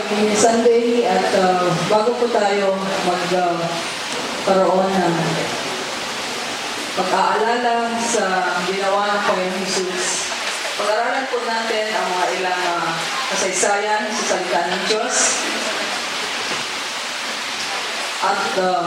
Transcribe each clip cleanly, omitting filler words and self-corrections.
Mini Sunday at bago po tayo magkaroon ng pag-aalala sa ginawa ng Panginoong Jesus, pag-aralan po natin ang mga ilang kasaysayan sa salita ng Diyos at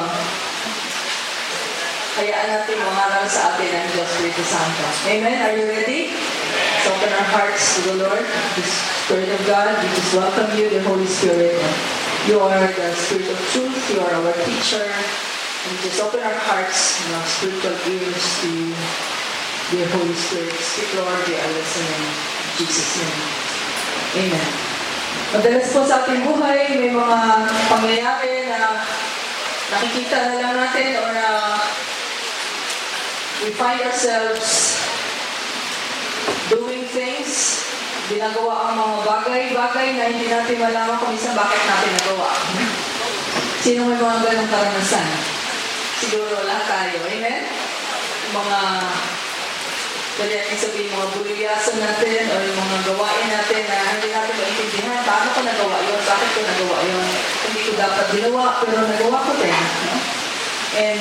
hayaan natin mangaral sa atin ang Diyos Espiritu Santo. Amen? Are you ready? So open our hearts to the Lord, the Spirit of God. We just welcome you, the Holy Spirit. You are the Spirit of truth. You are our teacher. And we just open our hearts and our spiritual ears to you, dear Holy Spirit. Speak, Lord, we are listening. In Jesus' name. Amen. Madalas po sa ating buhay, may mga pangyayari na nakikita na lang natin or we find ourselves doing things, ginagawa ang mga bagay-bagay na hindi natin malaman kung minsan bakit natin nagawa. Sino may mga ganong karanasan? Siguro lahat tayo. Amen? Mga, pwede natin sabihin, mga buliyasan natin o yung mga gawain natin na hindi natin maintindihan. Paano ko nagawa yun? Bakit ko nagawa yun? Hindi ko dapat ginawa, pero nagawa ko din. No? And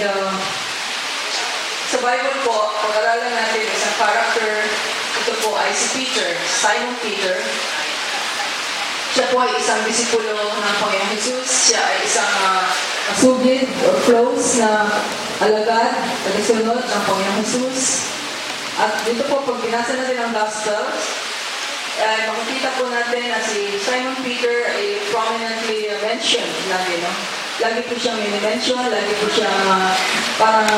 sa Bible po, pag-aralan natin isang character. Ito po ay si Peter, Simon Peter. Siya po ay isang disipulo ng Panginoong Jesus. Siya ay isang masugid or close na alagad, tagasunod ng Panginoong Jesus. At dito po, pag binasa natin ang Gospel, makikita po natin na si Simon Peter ay prominently mentioned lagi, no? Lagi po siyang mini-mention, lagi po siyang parang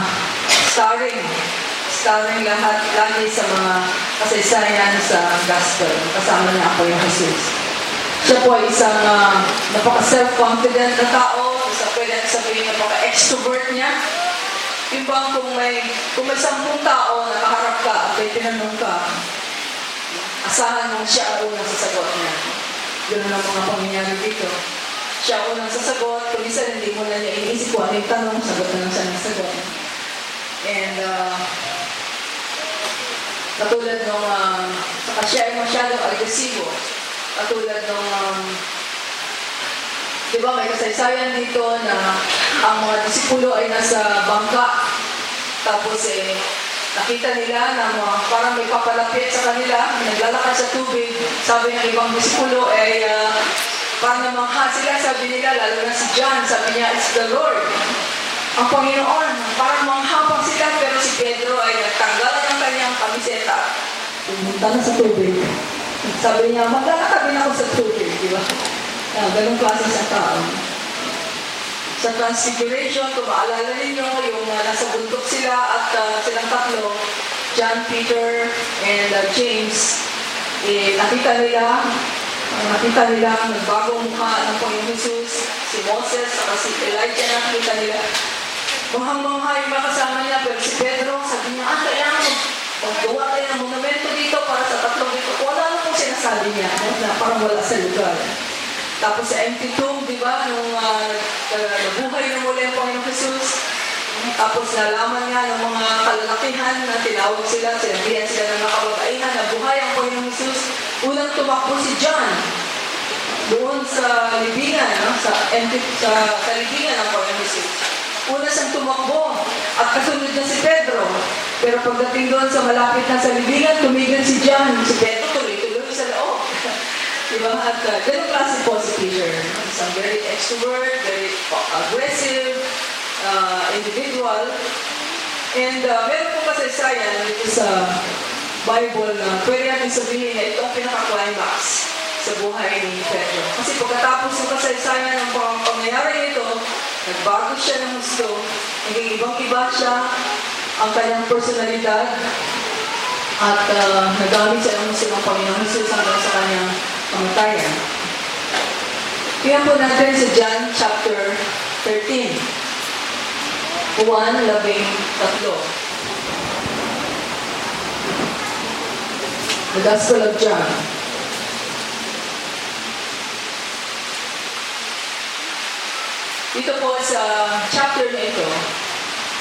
starring lahat, lagi sa mga kasaysayan sa gospel. Kasama niya ako yung Jesus. Siya po ay isang napaka-self-confident na tao. Pwede sabihin napaka-extrovert niya. Yung bang kung may 10 tao nakaharap ka at may tinanong ka, asahan mong siya ang unang sasagot niya. Yun ang mga pangyayari dito. Siya ang unang sasagot. Kung isa hindi mo na niya inisip kung ano yung tanong, sagot na lang siya ng sagot. And katulad nung saka siya ay masyadong agresibo. Katulad nung di ba may kasaysayan dito na ang mga disipulo ay nasa bangka. Tapos nakita nila na parang may papalapit sa kanila, naglalakad sa tubig. Sabi ng ibang disipulo ay parang namangha sila. Sabi nila, lalo na si John, sabi niya, it's the Lord. Ang Panginoon, parang manghapang sila, pero si Pedro ay nagtanggal ng kanyang kamiseta. Pumunta na sa tubig. Sabi niya, maglalakad din ako sa tubig, di ba? Ganong klase sa tao. Sa Transfiguration, kung maalala ninyo, yung nasa bundok sila at silang tatlo, John, Peter, and James, nakita nila nagbagong mukha ng Panginoon Jesus, si Moses, at si Elijah, nakita nila. Manghang-mangha yung makasama niya, pero si Pedro, sabi niya, kailangan maggawa tayo ng monumento dito para sa tatlong dito. Wala na po sinasabi niya, na parang wala sa lugar. Tapos sa empty tomb, di ba, nung nabuhay na muli ang Panginoong Jesus, tapos nalaman niya ng mga kalalakihan na tinawag sila, sinabihan sila ng mga kababaihan, nabuhay ang Panginoong Jesus. Unang tumakbo si John doon sa libingan, no? sa libingan ng Panginoong Jesus. Una siyang tumakbo at kasunod na si Pedro. Pero pagdating doon sa malapit na sa libingan, tumigil si John. Si Pedro tuloy-tuloy sa loob. Diba? At ganun klase po si Peter. Isang very extrovert, very aggressive individual. And meron po kasaysayan dito sa Bible na pwede natin sabihin na ito ang pinaka-climax sa buhay ni Pedro. Kasi pagkatapos ng kasaysayan ng pangyayari nito, nagbago siya ng gusto, naging ibang-iba siya ang kanyang personalidad at nagamit siya ng gusto ng Panginoon Jesus hanggang sa kanyang kamatayan. Tingnan po natin sa John chapter 13. 1:13. The Gospel of John. Dito po sa chapter na ito,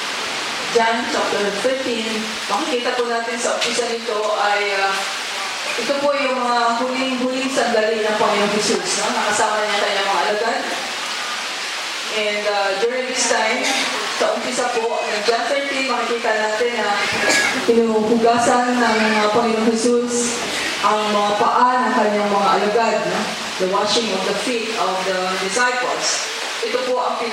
John chapter 13, makikita po natin sa umpisa nito ay ito po yung mga huling-huling sandali ng Panginoong Jesus, no? Nakasama niya kanyang mga alagad. And during this time, sa umpisa po, ng John 13, makikita natin na pinuhugasan ng Panginoong Jesus ang mga paa ng kanyang mga alagad, no? The washing of the feet of the disciples. Ito po ang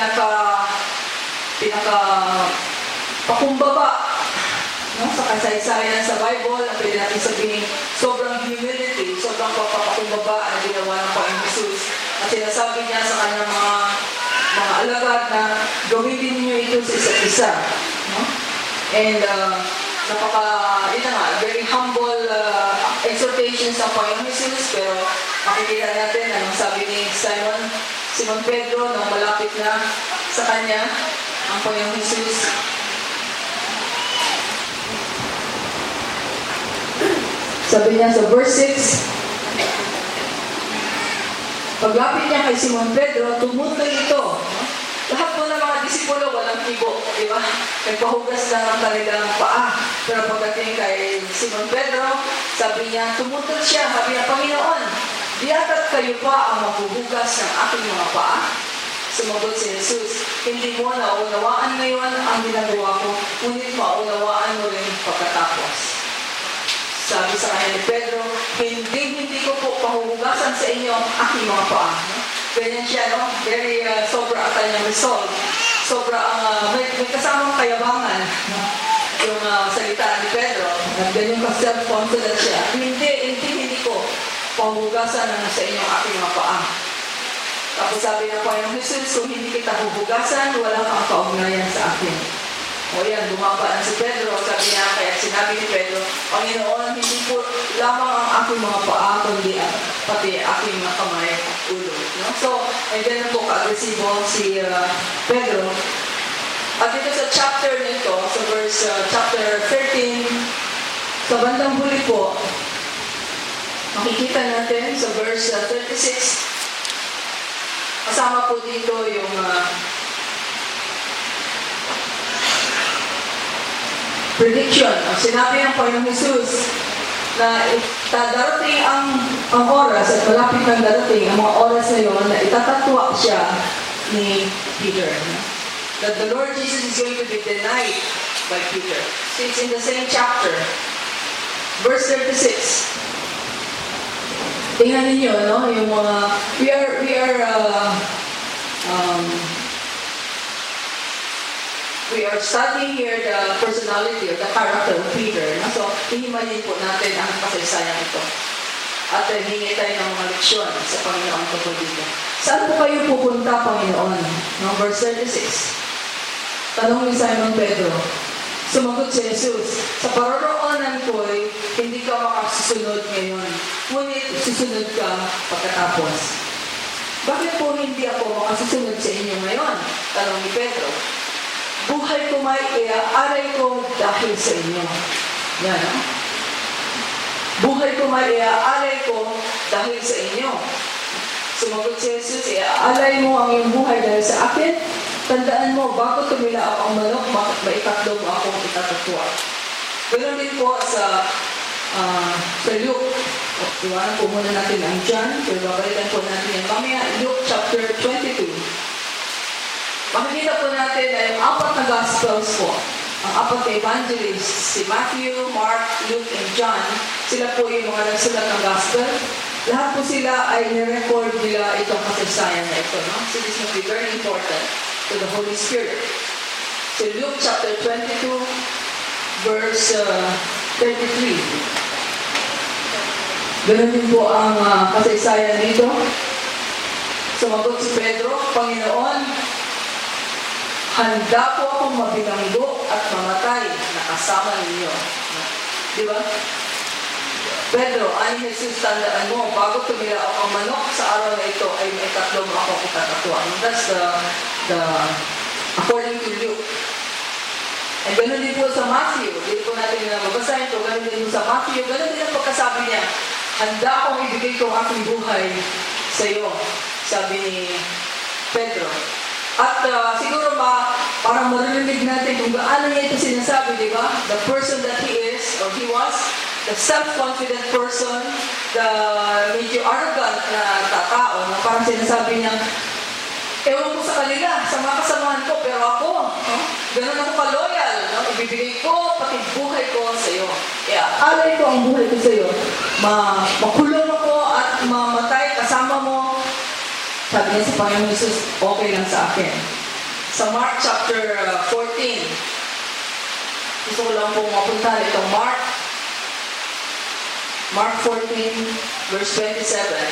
pakumbaba, no? Sa kasaysayan sa Bible, ang pwede natin sabihin, sobrang humility, sobrang papakumbaba ang ginawa ng Panginoong Jesus. At sinasabi niya sa kanyang mga alagad na gawin din niyo ito sa isa't isa. No? And very humble exhortations ng Panginoong Jesus, pero makikita natin anong sabi ni Simon Pedro nung malapit na sa kanya ang Panginoong Jesus. Sabi niya sa verse 6, paglapit niya kay Simon Pedro, tumuntay ito. Lahat po ng mga disipulo, walang kibo, di ba? Nagpahugas lang ang kanilang paa. Pero pagdating kay Simon Pedro, sabi niya, tumuntay siya, sabi niya, Panginoon, di ata't kayo pa ang maghuhugas ng aking mga paa? Sumagot si Jesus, hindi mo naunawaan ngayon ang ginagawa ko, ngunit maunawaan mo rin pagkatapos. Sabi sa kanya ni Pedro, hindi ko po pahuhugasan sa inyo ang aking mga paa. No? Ganyan siya, no? Very sobra ang kanyang resolve. Sobra ang, may kasamang kayabangan. No? Yung salita ni Pedro, ganyan ka-self-confident siya. Hindi ko pahuhugasan sa inyo ang aking mga paa. Tapos sabi ng Panginoong Jesus, kung hindi kita huhugasan, wala kang kaugnayan sa akin. O yan, bumaba na si Pedro. Sabi niya, kaya sinabi ni Pedro, Panginoon, hindi po lamang ang aking mga paa, kundi pati aking mga kamay at ulo. No? So, ay ganun po ka-agresibo si Pedro. At dito sa chapter nito, sa verse chapter 13, sa bandang huli po, makikita natin sa verse 36, kasama po dito yung prediction. Sinabi ng Panginoong Jesus na darating ang oras at malapit ng darating ang mga oras na yun na itatatwa siya ni Peter. That the Lord Jesus is going to be denied by Peter. So it's in the same chapter. Verse 36. Tingnan ninyo, no? Yung mga, we are studying here the personality or the character of Peter. No? So, hihimayin po natin ang kasaysayan ito. At hingi tayo ng mga leksyon sa Panginoon tungkol dito. Saan po kayo pupunta, Panginoon? No? Verse 36. Tanong ni Simon Pedro. Sumagot si Jesus, sa paroroonan ko'y hindi ka makasusunod ngayon. Ngunit susunod ka pagkatapos. Bakit po hindi ako makasusunod sa inyo ngayon? Tanong ni Pedro. Buhay ko may iaaray ko dahil sa inyo. Yan. Buhay ko may iaaray ko dahil sa inyo. Sumagot si Jesus, iaalay mo ang iyong buhay dahil sa akin. Tandaan mo, bago tumila ako ang manok, maikatlo mo akong itatatwa. Ganoon din po sa Luke. Iwanan po muna natin ang John. Pero babalikan po natin yan mamaya. Luke chapter 22. Makikita po natin na yung apat na Gospels po, ang apat na evangelists, si Matthew, Mark, Luke, and John, sila po yung mga nagsulat ng Gospel. Lahat po sila ay nirecord nila itong kasaysayan na ito. No? So this must be very important to the Holy Spirit. So Luke chapter 22, verse 33. Ganun din po ang kasaysayan dito. Sumagot si Pedro, Panginoon, handa po akong mabilanggo at mamatay na kasama ninyo. Di ba? Pedro, ay Jesus, tandaan mo, bago tumira ako ang manok sa araw na ito, ay may tatlong akong itatatwa. That's the according to Luke. And ganoon din po sa Matthew. Dito po natin mabasahin ito. Ganoon din po sa Matthew. Ganoon din ang pagkasabi niya, handa akong ibigay ko ang aking buhay sa iyo, sabi ni Pedro. At siguro parang marinig natin kung gaano niya ito sinasabi, di ba? The person that he is, or he was, the self-confident person, the medyo arrogant na tao, na parang sinasabi niya, ewan ko sa kanila, sa mga kasamahan ko, pero ako, ganun ako ka-loyal, ibibigay ko, pati buhay ko sa iyo. Kaya, alay ko ang buhay ko sa iyo. Makulong ako at mamatay kasama mo. Sabi niya sa Panginoon Jesus, okay lang sa akin. Sa Mark chapter 14, gusto ko lang pong mapunta itong Mark 14, verse 27.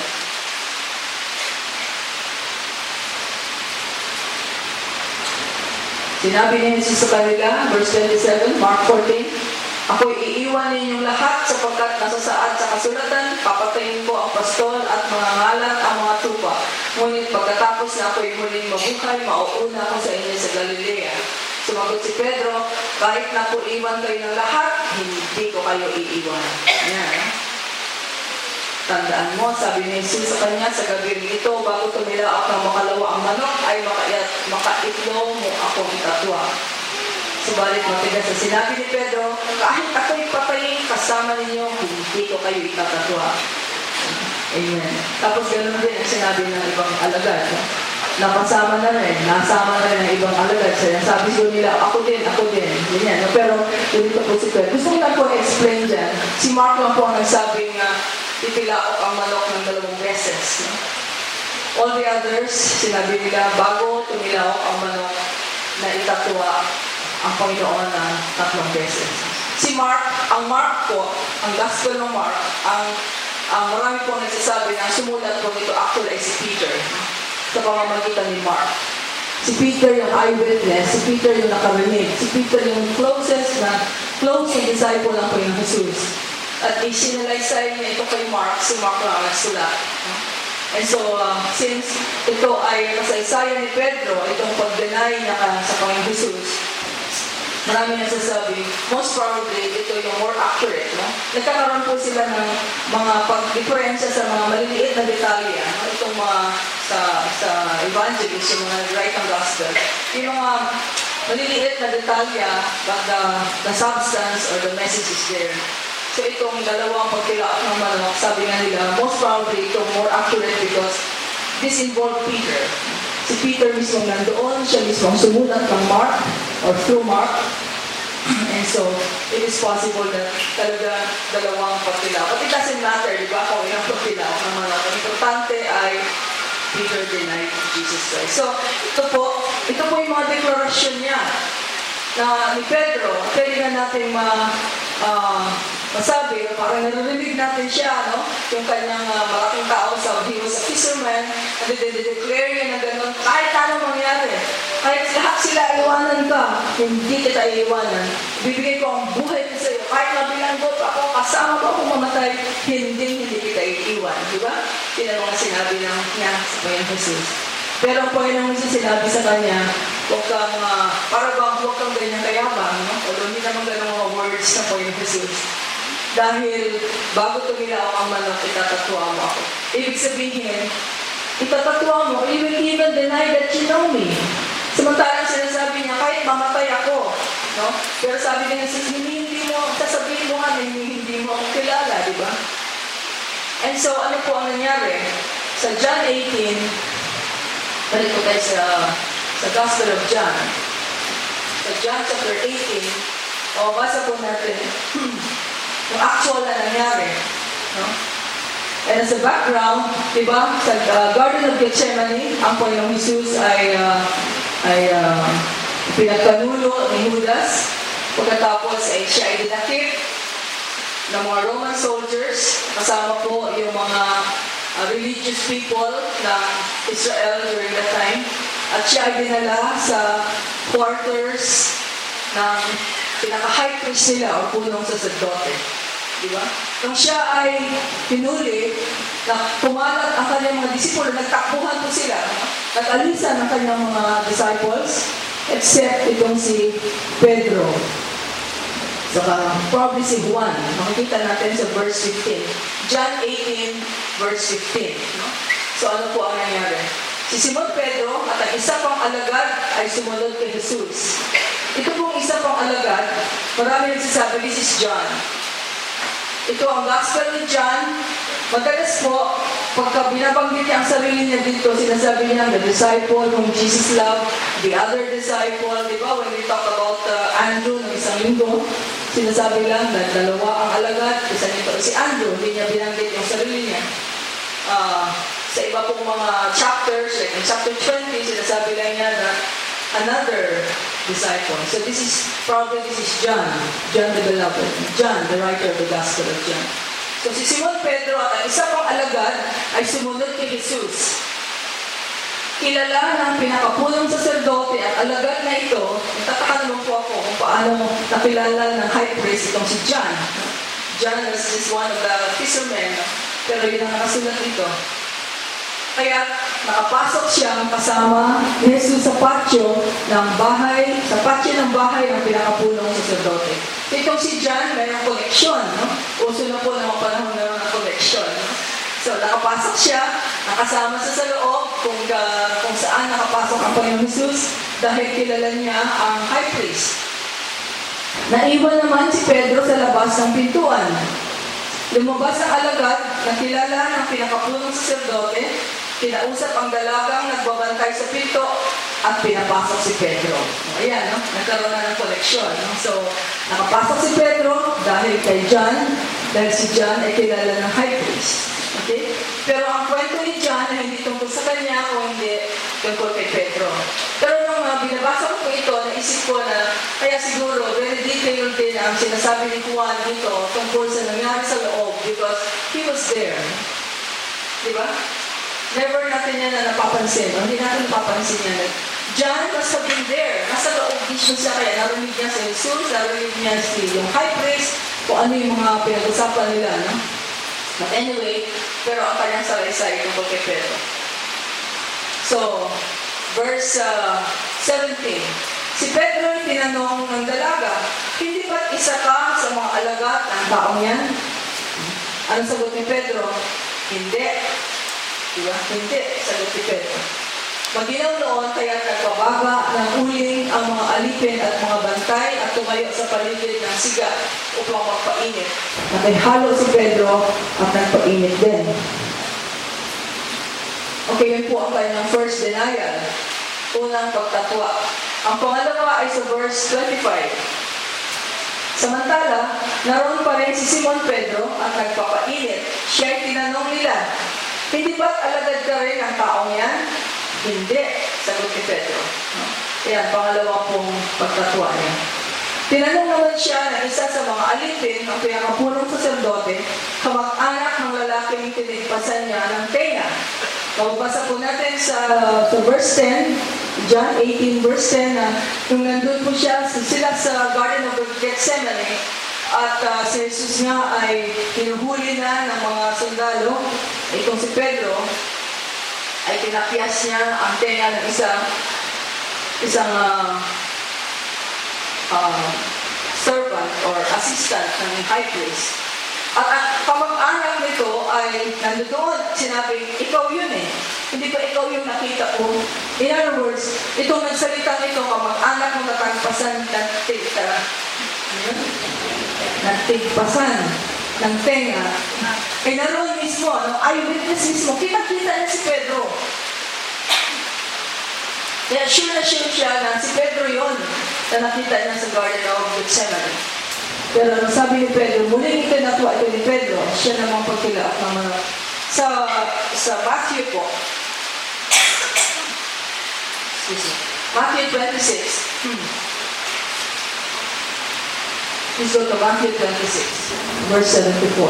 Sinabi ni Jesus sa kanila, verse 27, Mark 14, ako'y iiwan ninyong lahat sapagkat nasasaad sa kasulatan, papatayin ko ang pastol at mga ngalat ang mga tupa. Ngunit pagkatapos na ako'y muling mabuhay, mauuna ako sa inyo sa Galilea. Sumagot si Pedro, kahit na po iwan kayo ng lahat, hindi ko kayo iiwan. Yan. Tandaan mo, sabi ni Jesus sa kanya, sa gabi ito, bago tumilaok ng makalawa ang manok, ay makaitlong mo akong itatwa. Subalit matigas sa sinabi ni Pedro, kahit ako'y patayin, kasama ninyo, hindi ko kayo itatatwa. Amen. Tapos ganoon din ang sinabi ng ibang alagad. Nasama na rin ng ibang alagad. Sabi ko nila, ako din. Ganyan. Pero, dito po si Pedro. Gusto ko lang po explain dyan. Si Mark lang po ang nagsabing titilaok ang manok ng 2 beses. All the others, sinabi nila, bago tumilaok ang manok na itatwa ang Panginoon na 3 beses. Si Mark, ang Mark po, ang Gospel ng Mark, ang marami po nagsasabi na sumulat po nito actually ay si Peter sa pamamagitan ni Mark. Si Peter yung eyewitness, si Peter yung nakarinig, si Peter yung close na disciple ng Panginoon Jesus. At isinalaysay niya ito kay Mark, si Mark lang ang nagsulat. And so, since ito ay kasaysayan ni Pedro, itong pag-deny niya sa Panginoon Jesus, marami nasasabi, most probably, ito yung more accurate. Nagkakaroon po sila ng mga pag-diferensya sa mga maliliit na detalye. Itong mga sa evangelist, yung mga write ng gospel. Yung mga maliliit na detalye, but the substance or the message is there. So itong dalawang pagtilaok ng manok, sabi nga nila, most probably itong more accurate because this involved Peter. Si Peter mismo nandoon, siya mismo sumulat ng Mark or through Mark. And so, it is possible that talaga dalawang pagtilaok. But it doesn't matter, di ba, kung ilang pagtilaok ng manok. Ang importante ay Peter denied Jesus Christ. So, ito po yung mga deklarasyon niya na ni Pedro. Pwede na natin masabi, parang naririnig natin siya, yung kanyang malaking tao he was a fisherman, and declare niya na gano'n, kahit ano mangyari, kahit lahat sila iwanan ka, hindi kita iiwanan. Bibigay ko ang buhay ko sa iyo, kahit mabilanggot ako, kasama ko akong mamatay, hindi kita iiwan. Di ba? Yun ang mga sinabi niya sa Panginoon Jesus. Pero ang Panginoon Jesus sinabi sa kanya, huwag kang ganyan kayabang, although hindi naman ganun mga words ng Panginoon Jesus. Dahil bago tumilaok ang manok, itatatwa mo ako. Ibig sabihin, itatatwa mo, you will even deny that you know me. Samantalang sinasabi niya, kahit mamatay ako. Pero sabi niya, hindi mo, sasabihin mo nga, hindi mo ako kilala, di ba? And so, ano po ang nangyari? Sa John 18, balik ko tayo sa Gospel of John. Sa John chapter 18, basa po natin, yung actual na nangyari. And as a background, diba, sa Garden of Gethsemane, ang Panginoong Jesus ay pinagkanulo ni Judas. Pagkatapos ay siya ay dinakip ng mga Roman soldiers, kasama po yung mga religious people ng Israel during that time. At siya ay dinala sa quarters ng pinaka-high priest nila o punong sacerdote. Diba? Nung siya ay pinuli, kumalat ang kanyang mga disipulo, nagtakbuhan po sila, nag-alisan ang kanyang mga disciples, except itong si Pedro. Saka probably si Juan. Makikita natin sa verse 15. John 18, verse 15. So ano po ang nangyari? Si Simon Pedro at ang isa pang alagad ay sumunod kay Jesus. Ito pong isa pang alagad, marami nagsasabi, this is John. Ito ang Gospel ni John. Madalas po, pagka binabanggit niya ang sarili niya dito, sinasabi niya, the disciple whom Jesus loved, the other disciple, di ba? When we talk about Andrew ng isang linggo, sinasabi lang na dalawa ang alagad, isa nito si Andrew, hindi niya binanggit yung sarili niya. Sa iba pong mga chapters, like in chapter 20, sinasabi lang niya na another disciple. So this is John the Beloved, John, the writer of the Gospel of John. So si Simon Pedro at ang isa pang alagad ay sumunod kay Jesus. Kilala ng pinakapulong saserdote at alagad na ito, nagtataka naman po ako kung paano nakilala ng high priest itong si John. John was just one of the fishermen, pero yun ang nakasulat dito. Kaya nakapasok siya kasama ni Jesus sa patio ng bahay ng pinakapulong saserdote. Itong si John, mayroong koleksyon, no? Uso na po ng panahon na ng koleksyon, no? So, nakapasok siya, nakasama sa loob kung saan nakapasok ang Panginoong Jesus dahil kilala niya ang high priest. Naiwan naman si Pedro sa labas ng pintuan. Lumabas ang alagad na kilala ng pinakapulong saserdote, kinausap ang dalagang nagbabantay sa pinto at pinapasok si Pedro. Ayan, no? Nagkaroon na ng koleksyon. No? So, nakapasok si Pedro dahil kay John, dahil si John ay kilala ng high priest. Okay? Pero ang kwento ni John ay hindi tungkol sa kanya o hindi tungkol kay Pedro. Pero nung binabasa ko ito, naisip ko na kaya siguro very detailed din ang sinasabi ni Juan dito tungkol sa nangyari sa loob because he was there. Diba? Never natin yan na napapansin. Hindi natin napapansin yan. John must have been there. Nasa loob mismo siya kaya narinig niya si Jesus, narinig niya yung high priest, kung ano yung mga pinag-usapan nila. No? But anyway, pero ang kanyang salaysay tungkol kay Pedro. So, verse 17. Si Pedro ay tinanong ng dalaga, hindi ba't isa ka sa mga alagad ng taong yan? Anong sagot ni Pedro? Hindi. Diba? Hindi, sagot ni Pedro. Maginaw noon, kaya nagpabaga ng uling ang mga alipin at mga bantay at tumayo sa paligid ng siga upang magpainit. Nakihalo si Pedro at nagpainit din. Okay, yun po ang kanyang first denial. Unang pagtatwa. Ang pangalawa ay sa verse 25. Samantala, naroon pa rin si Simon Pedro at nagpapainit. Siya ay tinanong nila, hindi ba't alagad ka rin ang taong yan? Hindi, sagot ni Pedro. Ayan, pangalawa pong pagtatwa niya. Tinanong naman siya na isa sa mga alipin, ang pinakapulong saserdote, kamag-anak ng lalaking tinigpasan niya ng tenga. Mababasa po natin sa verse 10, John 18 verse 10, na nung nandun po sila sa Garden of Gethsemane, at si Jesus nga ay hinuhuli na ng mga sundalo. Itong si Pedro ay pinapiyas niya ang tenga ng isang servant or assistant ng high priest. At ang kamag-anak nito ay nandoon, sinabi, ikaw yun eh. Hindi ba ikaw yung nakita ko? In other words, itong nagsalita nito, kamag-anak mo natagpasan nagtigpasan ng tenga. Eh naroon mismo, eyewitness mismo, kita-kita niya si Pedro. Kaya sure na siya na si Pedro yon na nakita niya sa Garden of Gethsemane. Pero nung sabi ni Pedro, muling ito natuwa ito ni Pedro, siya namang pagkilaat ng mga sa Matthew po. Matthew 26. Please go to Matthew 26, verse 74.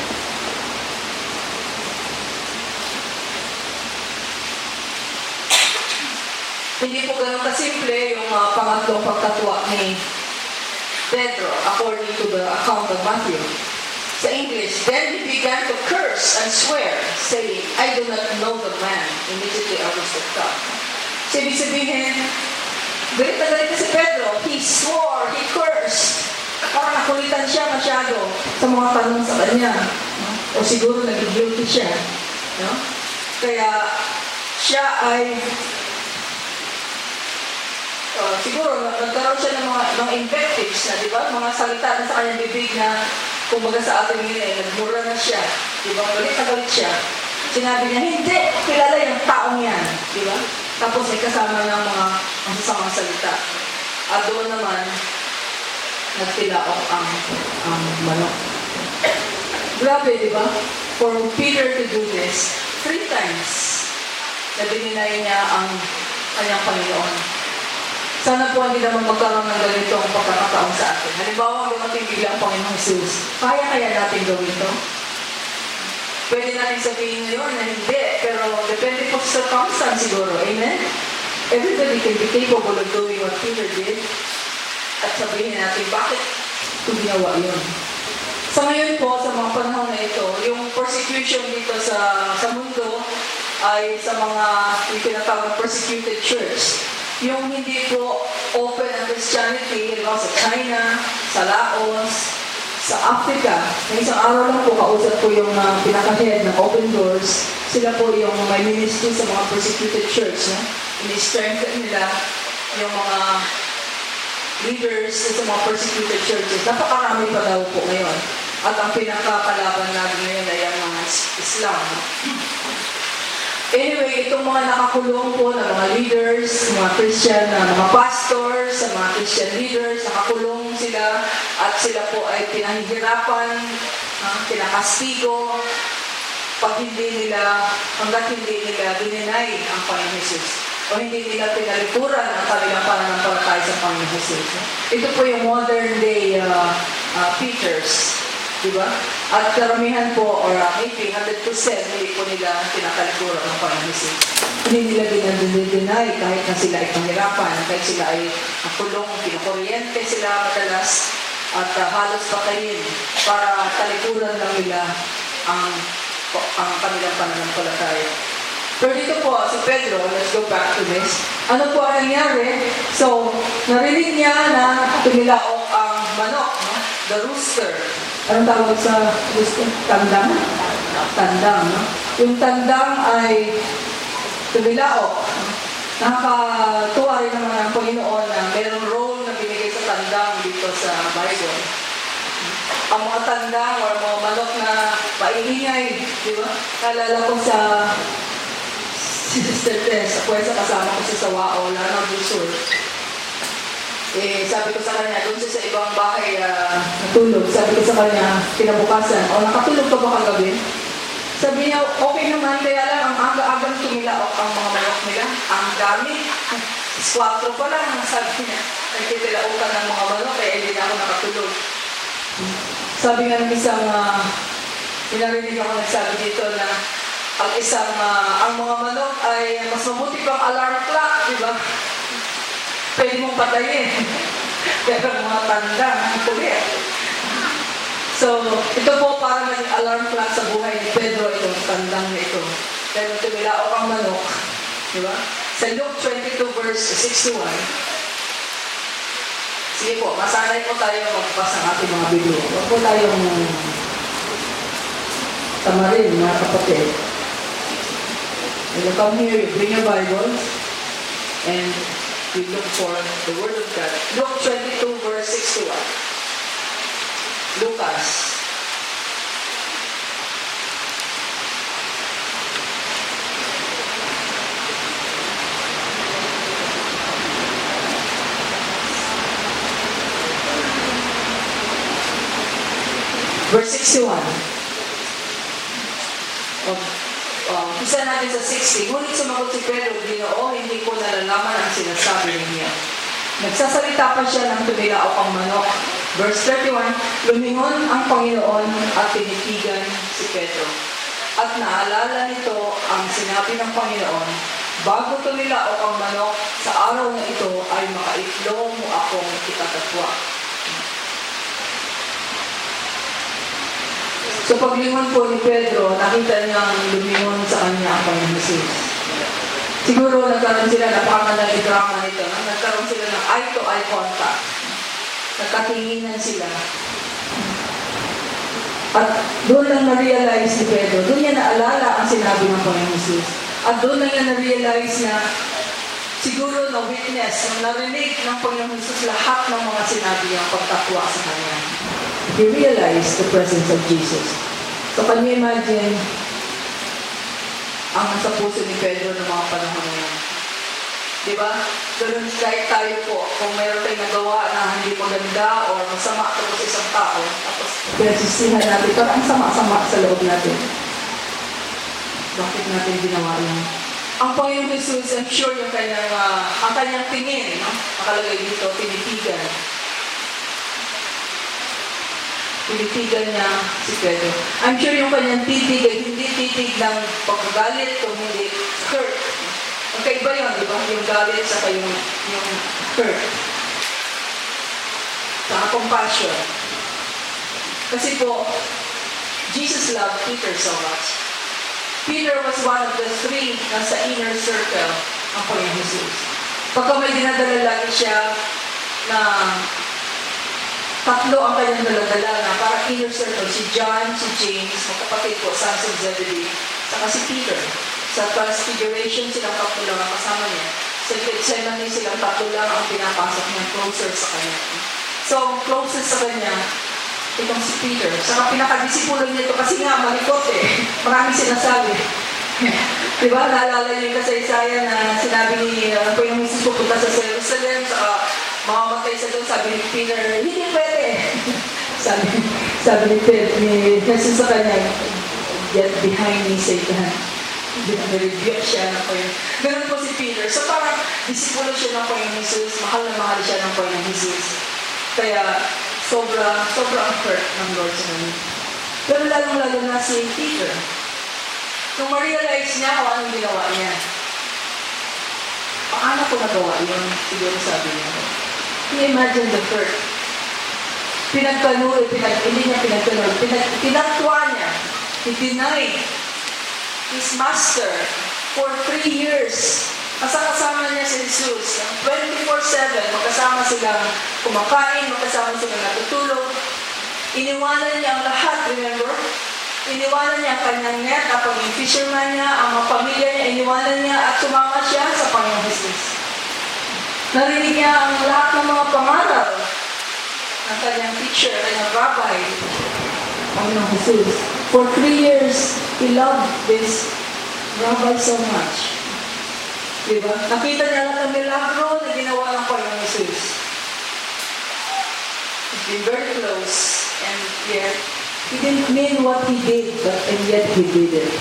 Hindi po ganun kasimple yung pangatlong pagtatwa ni Pedro, according to the account of Matthew. Sa English, then he began to curse and swear, saying, I do not know the man. Immediately others looked up. So, ibig sabihin, galit na galit si Pedro. He swore, he cursed. Parang nakulitan siya masyado sa mga tanong sa kanya. O siguro nag-guilty siya. No? Kaya, siya ay siguro nagkaroon siya ng mga invectives na, di ba? Mga salita na sa kanyang bibig na kumbaga sa atin ngayon, nagmura na siya. Di ba? Galit na galit siya. Sinabi niya, hindi, kilala yung taong yan. Di ba? Tapos may kasama ng mga masasamang salita. At doon naman, nagtilaok ang manok. Grabe, di ba? For Peter to do this, 3 times na dininay niya ang kanyang Panginoon. Sana po hindi naman magkaroon ng ganitong pagkakataon sa atin. Halimbawa, dumating bigla ang Panginoong Jesus. Kaya natin gawin ito? Pwede natin sabihin ngayon na hindi, pero depende po sa circumstance siguro. Amen? Everybody can be capable of doing what Peter did. At sabihin natin, bakit ito ginawa yun? Sa ngayon po, sa mga panahon na ito, yung persecution dito sa mundo ay sa mga tinatawag na persecuted church. Yung hindi po open ang Christianity, sa China, sa Laos, sa Africa. Ng isang araw lang po, kausap ko yung pinaka-head ng Open Doors. Sila po yung may ministry sa mga persecuted church. Ini-strengthen nila yung mga leaders sa mga persecuted churches. Napakarami pa daw po ngayon. At ang pinakakalaban natin ngayon ay ang mga Islam. Anyway, itong mga nakakulong po na mga leaders, mga Christian, mga pastors, mga Christian leaders, nakakulong sila at sila po ay pinahihirapan, pinakastigo pag hanggat hindi nila dininay ang Panginoon Jesus o hindi nila pinalikuran ang kanilang pananampalataya sa Panginoon Jesus. Ito po yung modern day Peters. Diba? At karamihan po, or maybe 100%, hindi po nila pinakalikuran ng Panginoon Jesus. Hindi nila dinay kahit na sila ay pangirapan, kahit sila ay nakulong, pinakuryente sila madalas, at halos patayin para talikuran lang nila ang kanilang pananampalataya. Pero dito po, si Pedro, let's go back to this. Ano po ang nangyari? So, narinig niya na tumilaok ang manok, no? The rooster. Anong tawag sa rooster? Tandang? Tandang, no? Yung tandang ay tumilaok. Nakakatuwa rin naman ang Panginoon na mayroong role na binigay sa tandang dito sa Bible. Ang mga tandang o mga manok na paingingay, di ba? Naalala ko sa si Sister Tess, ako sa kasama ko sa Sawao, Lanang Busur. Sabi ko sa kanya, doon siya sa ibang bahay natulog. Sabi ko sa kanya, kinabukasan, nakatulog ka ba kagabi? Sabi niya, okay naman, kaya lang ang aga-agang tumilaok ang mga manok nila. Ang dami. 4 pa lang, sabi niya. Nagtitilaukan ng mga manok, kaya hindi na ako nakatulog. Sabi nga ng isang, pinarinig ako nagsabi dito na ang mga manok ay mas mabuti pang alarm clock, di ba? Pwede mong patayin. Pero mga tanda, kulit. So, ito po parang naging alarm clock sa buhay ni Pedro, itong tandang na ito. Pero tumilaok ang manok, di ba? Sa Luke 22 verse 61, sige po, masanay po tayo magbasa ng ating mga video. Huwag po tayong tamarin, mga kapatid. When you come here, you bring your Bible, and you look for the Word of God. Luke 22 verse 61. Lucas. Verse 61. Isa natin sa 60. Ngunit sumagot si Pedro, Ginoo, hindi ko nalalaman ang sinasabi ninyo. Nagsasalita pa siya ng tumilaok ang manok. Verse 31, lumingon ang Panginoon at tinitigan si Pedro. At naalala nito ang sinabi ng Panginoon, bago tumilaok ang manok, sa araw na ito ay makaitlong mo akong itatatwa. So paglingon po ni Pedro, nakita niyang lumingon sa kanya ang Panginoon Jesus. Siguro nagkaroon sila, napakaganda ng drama nito, nagkaroon sila ng eye-to-eye contact. Nagkatinginan sila. At doon lang na-realize ni Pedro, doon niya naalala ang sinabi ng Panginoon Jesus. At doon lang niya na-realize na siguro na-witness, narinig ng Panginoon Jesus lahat ng mga sinabi niyang pagtatwa sa kanya. he realized the presence of Jesus. So, can you imagine ang nasa puso ni Pedro ng mga panahon na yan? Diba? Ganun kahit tayo po, kung mayroon tayong nagawa na hindi maganda o masama tapos sa isang tao, tapos pinasisihan natin, parang ang sama-sama sa loob natin. Bakit natin ginawa yan? Ang Panginoon Jesus, I'm sure yung ang kanyang tingin, no? Nakalagay dito, tinitigan. Tinitigan niya si Pedro. I'm sure yung kanyang titig ay hindi titig ng pagkagalit kung hindi hurt. Magkaiba yun, di ba? Yung galit sa yung hurt. Saka compassion. Kasi po, Jesus loved Peter so much. Peter was one of the three nasa inner circle ng Panginoon Jesus. Pagka may dinadala lagi siya na tatlo ang kanyang daladala na para inner circle, si John, si James, magkapatid po, sons of Zebedee, saka si Peter. Sa Transfiguration, silang tatlo lang ang kasama niya. Sa Gethsemane, silang tatlo lang ang pinapasok niya closer sa kanya. So, closest sa kanya, itong si Peter. Saka pinakadisipulo niya ito kasi nga, malikot eh. Maraming sinasabi. Diba? Naalala niyo yung kasaysayan na sinabi ni Panginoon Jesus pupunta sa Jerusalem, saka mamamatay sa doon, sabi ni Peter, hindi pwede. sabi ni Jesus sa kanya, get behind me, Satan. Nare-rebuke siya ng Panginoon. Ganun po si Peter. So parang disipulo siya ng Panginoon Jesus, mahal na mahal siya ng Panginoon Jesus. Kaya sobrang hurt ng Lord sa kanya. Pero lalong-lalo na si Peter. Nung ma-realize niya kung anong ginawa niya, paano ko nagawa yun? Siguro sabi niya. Can you imagine the hurt? Hindi niya pinagtwa niya. He denied his master for 3 years. Kasama niya si Jesus. 24/7, magkasama silang kumakain, magkasama silang natutulog. Iniwanan niya ang lahat, remember? Iniwanan niya ang kanyang net, ang paging fisherman niya, ang mga pamilya niya, iniwanan niya at sumama siya sa Panginoong Jesus. Narinig niya ang lahat ng mga pangaral ng kanyang teacher, kanyang rabbi, Panginoong Jesus. For 3 years, he loved this rabbi so much. Diba? Nakita niya lang ang milagro na ginawa ng Panginoong Jesus. He's been very close, and yet, he didn't mean what he did, and yet he did it.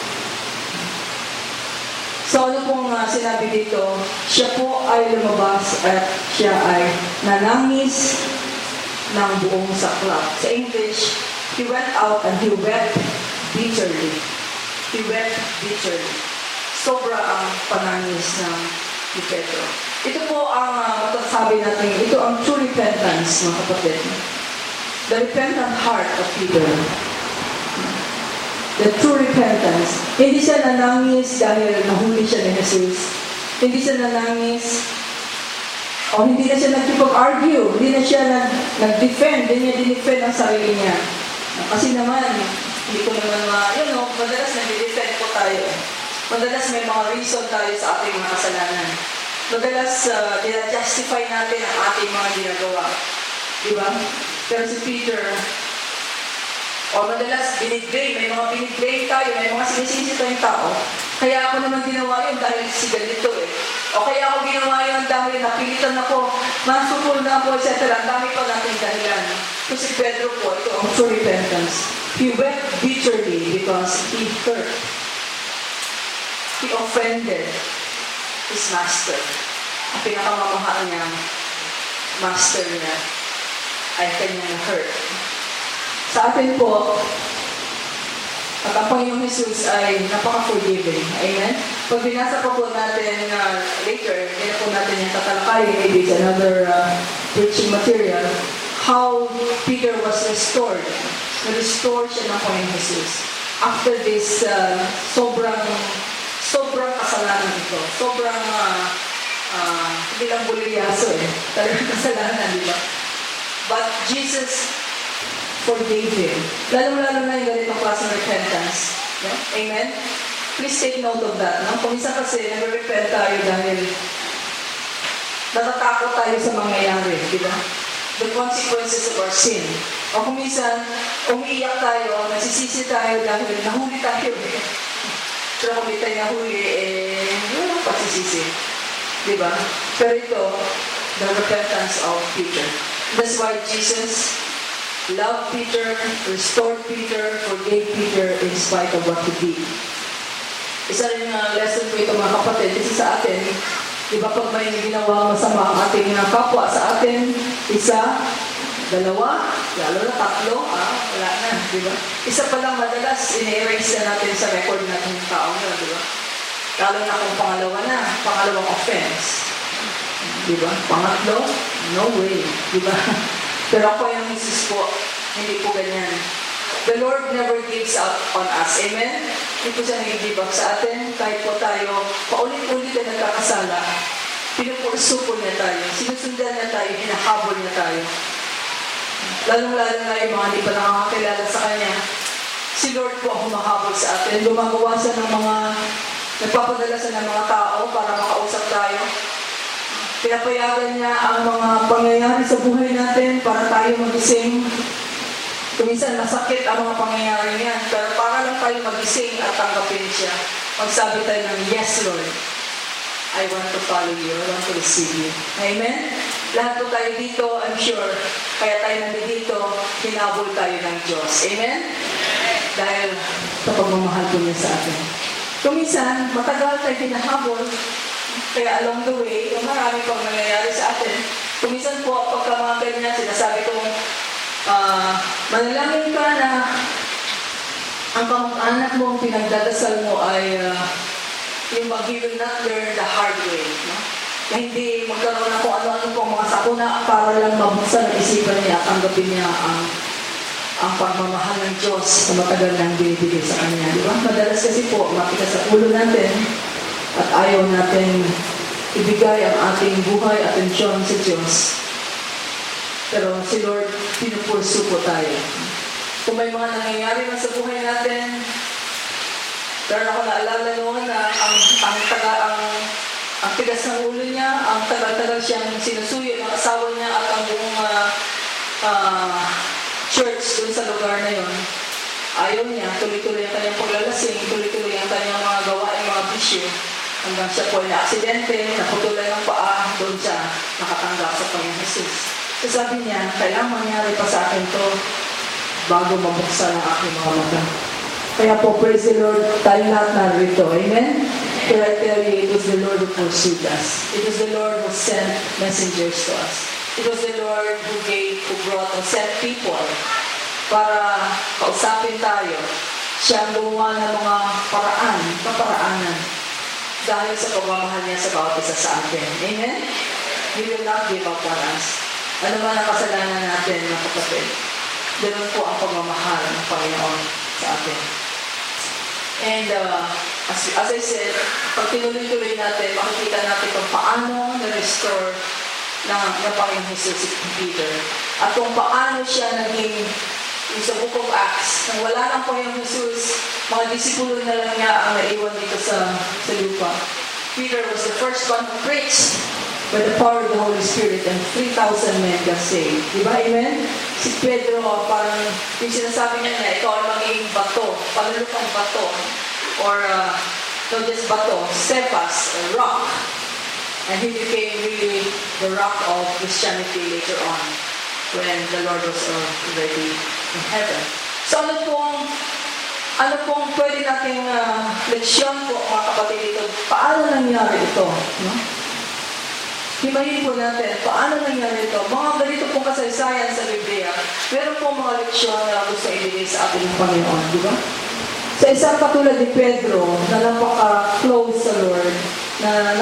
So ano pong sinabi dito, siya po ay lumabas at siya ay nanangis ng buong saklap. Sa English, he went out and he wept bitterly. He wept bitterly. Sobra ang panangis ni Pedro. Ito po ang matasabi natin, ito ang true repentance, mga kapatid. The repentant heart of Peter. The true repentance. Hindi siya nanangis dahil nahuli siya ni Jesus. Hindi siya nanangis o hindi na siya nagkipag-argue. Hindi na siya nag-defend. Hindi niya dinefend ang sarili niya. Kasi naman, hindi ko naman madalas nag-defend po tayo. Madalas may mga reason tayo sa ating mga kasalanan. Madalas justify natin ang ating mga ginagawa. Diba? Pero si Peter, madalas biniblame, may mga biniblame tayo, may mga sinisisi tayong tao. Kaya ako naman ginawa yun dahil si ganito eh. O kaya ako ginawa yun dahil napilitan ako, masukol na ako, etc. Ang dami pa natin dahilan. So si Pedro po, ito ang true repentance. He wept bitterly because he hurt. He offended his master. Ang pinakamamahal niyang master niya ay kanyang hurt. Sa atin po, at ang Panginoong Jesus ay napaka-forgiving. Amen? Pag binasa pa po natin later, kaya po natin yung tatalakayin, maybe it's another preaching material, how Peter was restored. Na-restore siya ng Panginoong Jesus. After this sobrang kasalanan ito. Sobrang hindi lang bulilyaso eh. Talagang kasalanan, di ba? But Jesus forgave him. Lalo-lalo na yung ganitong klase ng repentance. Yeah? Amen? Please take note of that. No? Kung isa kasi, nag-repent tayo dahil natatakot tayo sa mangyayari. Di ba? the consequences of our sin. O kung minsan, umiiyak tayo, nasisisi tayo dahil nahuli tayo. Pero kung di tayo nahuli, wala pagsisisi. Diba? Pero ito, the repentance of Peter. That's why Jesus loved Peter, restored Peter, forgave Peter in spite of what he did. Isa rin na lesson ko ito mga kapatid, kasi sa atin, di ba pag may ginawa masama ang ating kapwa sa atin, isa, dalawa, lalo na tatlo, wala na, di ba? Isa pa lang madalas, in-erase na natin sa record natin yung taong na, di ba? Lalo na kung pangalawang offense. Di ba? Pangatlo, no way, di ba? Pero ako yung misis po, hindi po ganyan. The Lord never gives up on us. Amen? Hindi po siya nag-give up sa atin. Kahit po tayo, paulit-ulit na nagkakasala, pinupursupo niya tayo, sinusundan niya tayo, hinahabol niya tayo. Lalong-lalo na yung mga hindi pa nakakakilala sa Kanya. Si Lord po ang humahabol sa atin. Gumagawa siya ng nagpapadala siya ng mga tao para makausap tayo. Pinapayagan niya ang mga pangyayari sa buhay natin para tayo magising. Kuminsan masakit ang mga pangyayari niyan, pero para lang tayo magising at tanggapin siya. Magsabi tayo ng, yes Lord, I want to follow you, I want to receive you. Amen? Lahat po tayo dito, I'm sure, kaya tayo nandito, hinabol tayo ng Diyos. Amen? Dahil sa pagmamahal po niya sa atin. Kuminsan, matagal tayo hinahabol, kaya along the way, marami pang nangyayari sa atin. Kuminsan po, pagka mga ganyan, sinasabi ko, manalangin ka na ang kamag-anak mo, ang pinagdadasal mo ay yung he will not learn the hard way. No? Na hindi magkaroon na kung ano-ano pong mga sakuna para lang mabuksan ang isipan niya at tanggapin niya ang pagmamahal ng Diyos sa matagal nang binibigay sa Kanya. Di ba? Madalas kasi po, matigas sa ulo natin at ayaw natin ibigay ang ating buhay at atensyon sa Diyos. Pero si Lord, pinupursu po tayo. Kung may mga nangyayari na sa buhay natin, pero ako naalala noon na ang tigas ng ulo niya, ang tagal-tagal siyang sinusuyo ng asawa niya at ang buong church doon sa lugar na yon. Ayaw niya, tuloy-tuloy ang kanyang paglalasing, tuloy-tuloy ang kanyang mga gawain, mga bisyo. Hanggang siya po ay na-aksidente, naputulan ng paa, doon siya nakatanggap sa Panginoon Jesus. So sabi niya, kailangan mangyari pa sa akin to bago mabuksan ang aking mga mata. Kaya po, praise the Lord, tayo lahat narito. Amen? But I tell you, it was the Lord who pursued us. It was the Lord who sent messengers to us. It was the Lord who brought and sent people para kausapin tayo. Siya ang gumawa ng mga paparaanan dahil sa pagmamahal niya sa bawat isa sa atin. Amen? He will not give up on us. Ano man ang kasalanan natin, mga kapatid, ganoon po ang pagmamahal ng Panginoon sa atin. And as I said, pag tinuloy-tuloy natin, makikita natin kung paano na-restore ng Panginoon Jesus si Peter. At kung paano siya naging sa Book of Acts, nang wala ng Panginoon Jesus, mga disipulo na lang niya ang naiwan dito sa lupa. Peter was the first one who preached by the power of the Holy Spirit, and 3,000 men got saved. Diba? Amen? Si Pedro, parang yung sinasabi niya, ikaw ay magiging bato, panulupang bato, or not just bato, Cephas, a rock. And he became really the rock of Christianity later on when the Lord was already in heaven. So ano pong pwede nating leksyon po mga kapatid dito? Paano nangyari ito? No? Himayin po natin, paano nangyari ito? Mga ganito pong kasaysayan sa Biblia, meron pong mga leksyon na gusto ibigay sa atin ng Panginoon, di ba? Sa isang katulad ni Pedro, na napaka-close sa Lord, na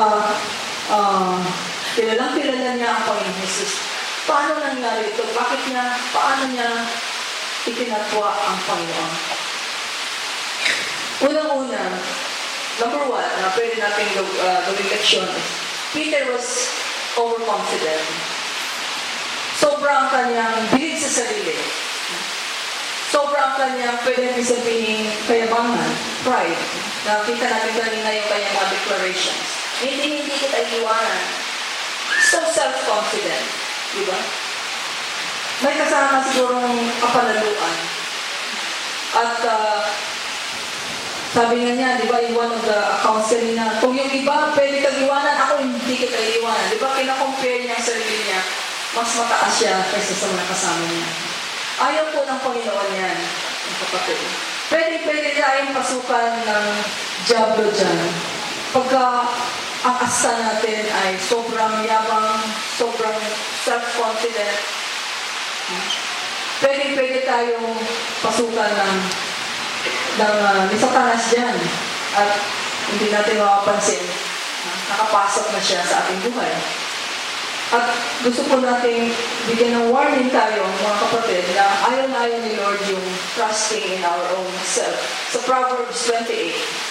kilalang-kilala niya ang Panginoon Jesus. Paano nangyari ito? Paano niya itinatwa ang Panginoon? Unang-una, number one, na pwede natin gawing leksyon, Peter was overconfident. Sobrang kanyang bilid sa sarili. Sobrang kanyang pwede natin sabihin kayabangan, pride. Nakita natin kanina yung kanyang mga declarations. Hindi kita iiwanan. So self-confident. Diba? may kasama sigurong kapanaluan. At sabi nga niya, di ba, in one of the accounts kanina, kung yung iba pwede kang iwanan, ako hindi kita iwanan. Di ba, kina-compare niya ang sarili niya, mas mataas siya kaysa sa mga kasama niya. Ayaw po ng Panginoon yan, ang kapatid. Pwede tayong pasukan ng diablo dyan. Pagka ang asta natin ay sobrang yabang, sobrang self-confident, pwede tayong pasukan ni Satanas dyan. At hindi natin makapansin, nakapasok na siya sa ating buhay. At gusto po natin bigyan ng warning tayo, mga kapatid, na ayaw ni Lord yung trusting in our own self. Sa Proverbs 28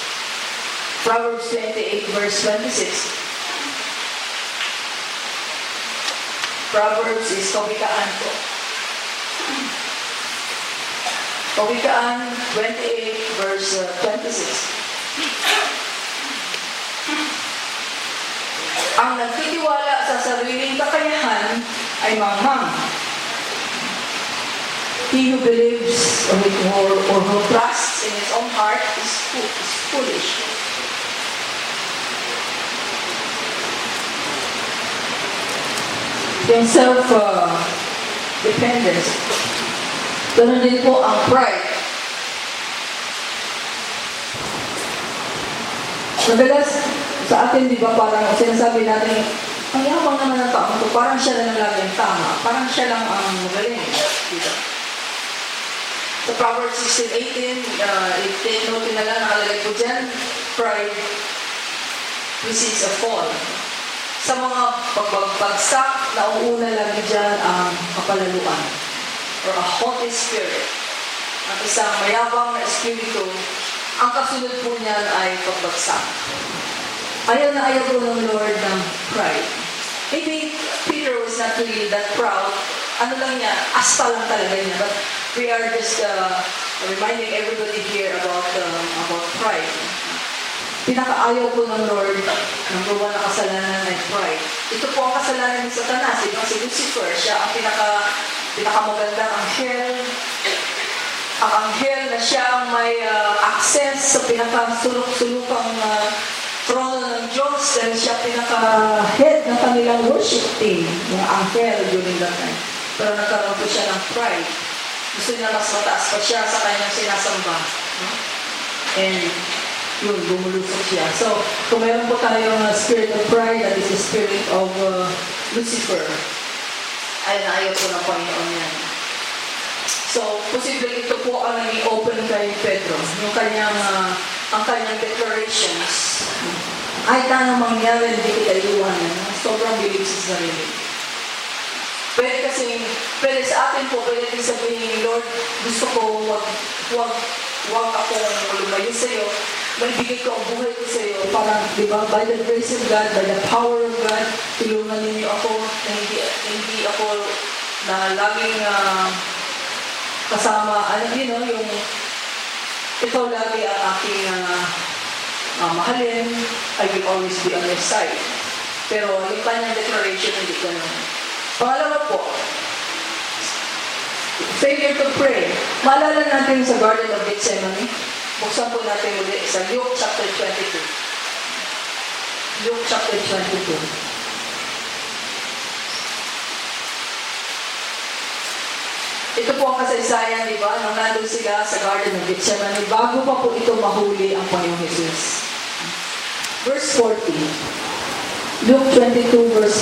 verse 26. Proverbs is kawikaan po. Kawikaan 28 verse 26. Ang nagtitiwala sa sariling kakayahan ay manghang. He who believes or who trusts in his own heart is foolish. Yung self-dependence. Ganun din po ang pride. Madalas, sa atin, di ba, parang sinasabi natin, ang yabang naman ng tao ito, parang siya lang laging tama, parang siya lang ang magaling. Diba? Sa Proverbs 16:18, take note na lang, nakalagay ko dyan, pride precedes a fall. Sa mga pagbagsak, nauuna lagi dyan ang kapalaluan or a haughty spirit. Ang isang mayabang na espiritu, ang kasunod po niyan ay pagbagsak. Ayaw na ayaw po ng Lord ng pride. Maybe Peter was not really that proud. Ano lang niya, asta lang talaga niya. But we are just reminding everybody here about pride. Pinakaayaw po ng Lord, number one na kasalanan ay pride. Ito po ang kasalanan ni Satanas. Ito si Lucifer. Siya ang pinakamagandang anghel. Ang anghel na siya ang may access sa pinakasulok-sulukang trono ng Diyos dahil siya pinaka-head ng kanilang worship team, mga anghel during that time. Pero nagkaroon po siya ng pride. Gusto niya mas mataas pa siya sa kanyang sinasamba. And yun, bumulusok siya. So, kung mayroon po tayong spirit of pride, that is the spirit of Lucifer, ay naayaw po ng Panginoon yan. So, posible ito po ang naging open kay Pedro. Yung ang kanyang declarations. Kahit na mangyari, hindi kita iwanan. Sobrang bilib sa sarili. Pwede sa atin po, pwede din sabihin, Lord, gusto ko, wag akong lumayo sa iyo. Maibigay ko ang buhay ko sa iyo. Parang, di ba, by the grace of God, by the power of God, tulungan ninyo ako na hindi ako na laging kasama, yung ikaw lagi ang aking mahalin, I will always be on your side. Pero yung kanyang declaration, hindi ko naman. Pangalawa po, failure to pray. Maalala natin sa Garden of Gethsemane. Buksan po natin muli sa Luke chapter 22. Luke chapter 22. Ito po ang kasaysayan, di ba? Nung nandun sila sa Garden of Gethsemane, bago pa po ito mahuli ang Panginoong Jesus. Verse 40. Luke 22, verse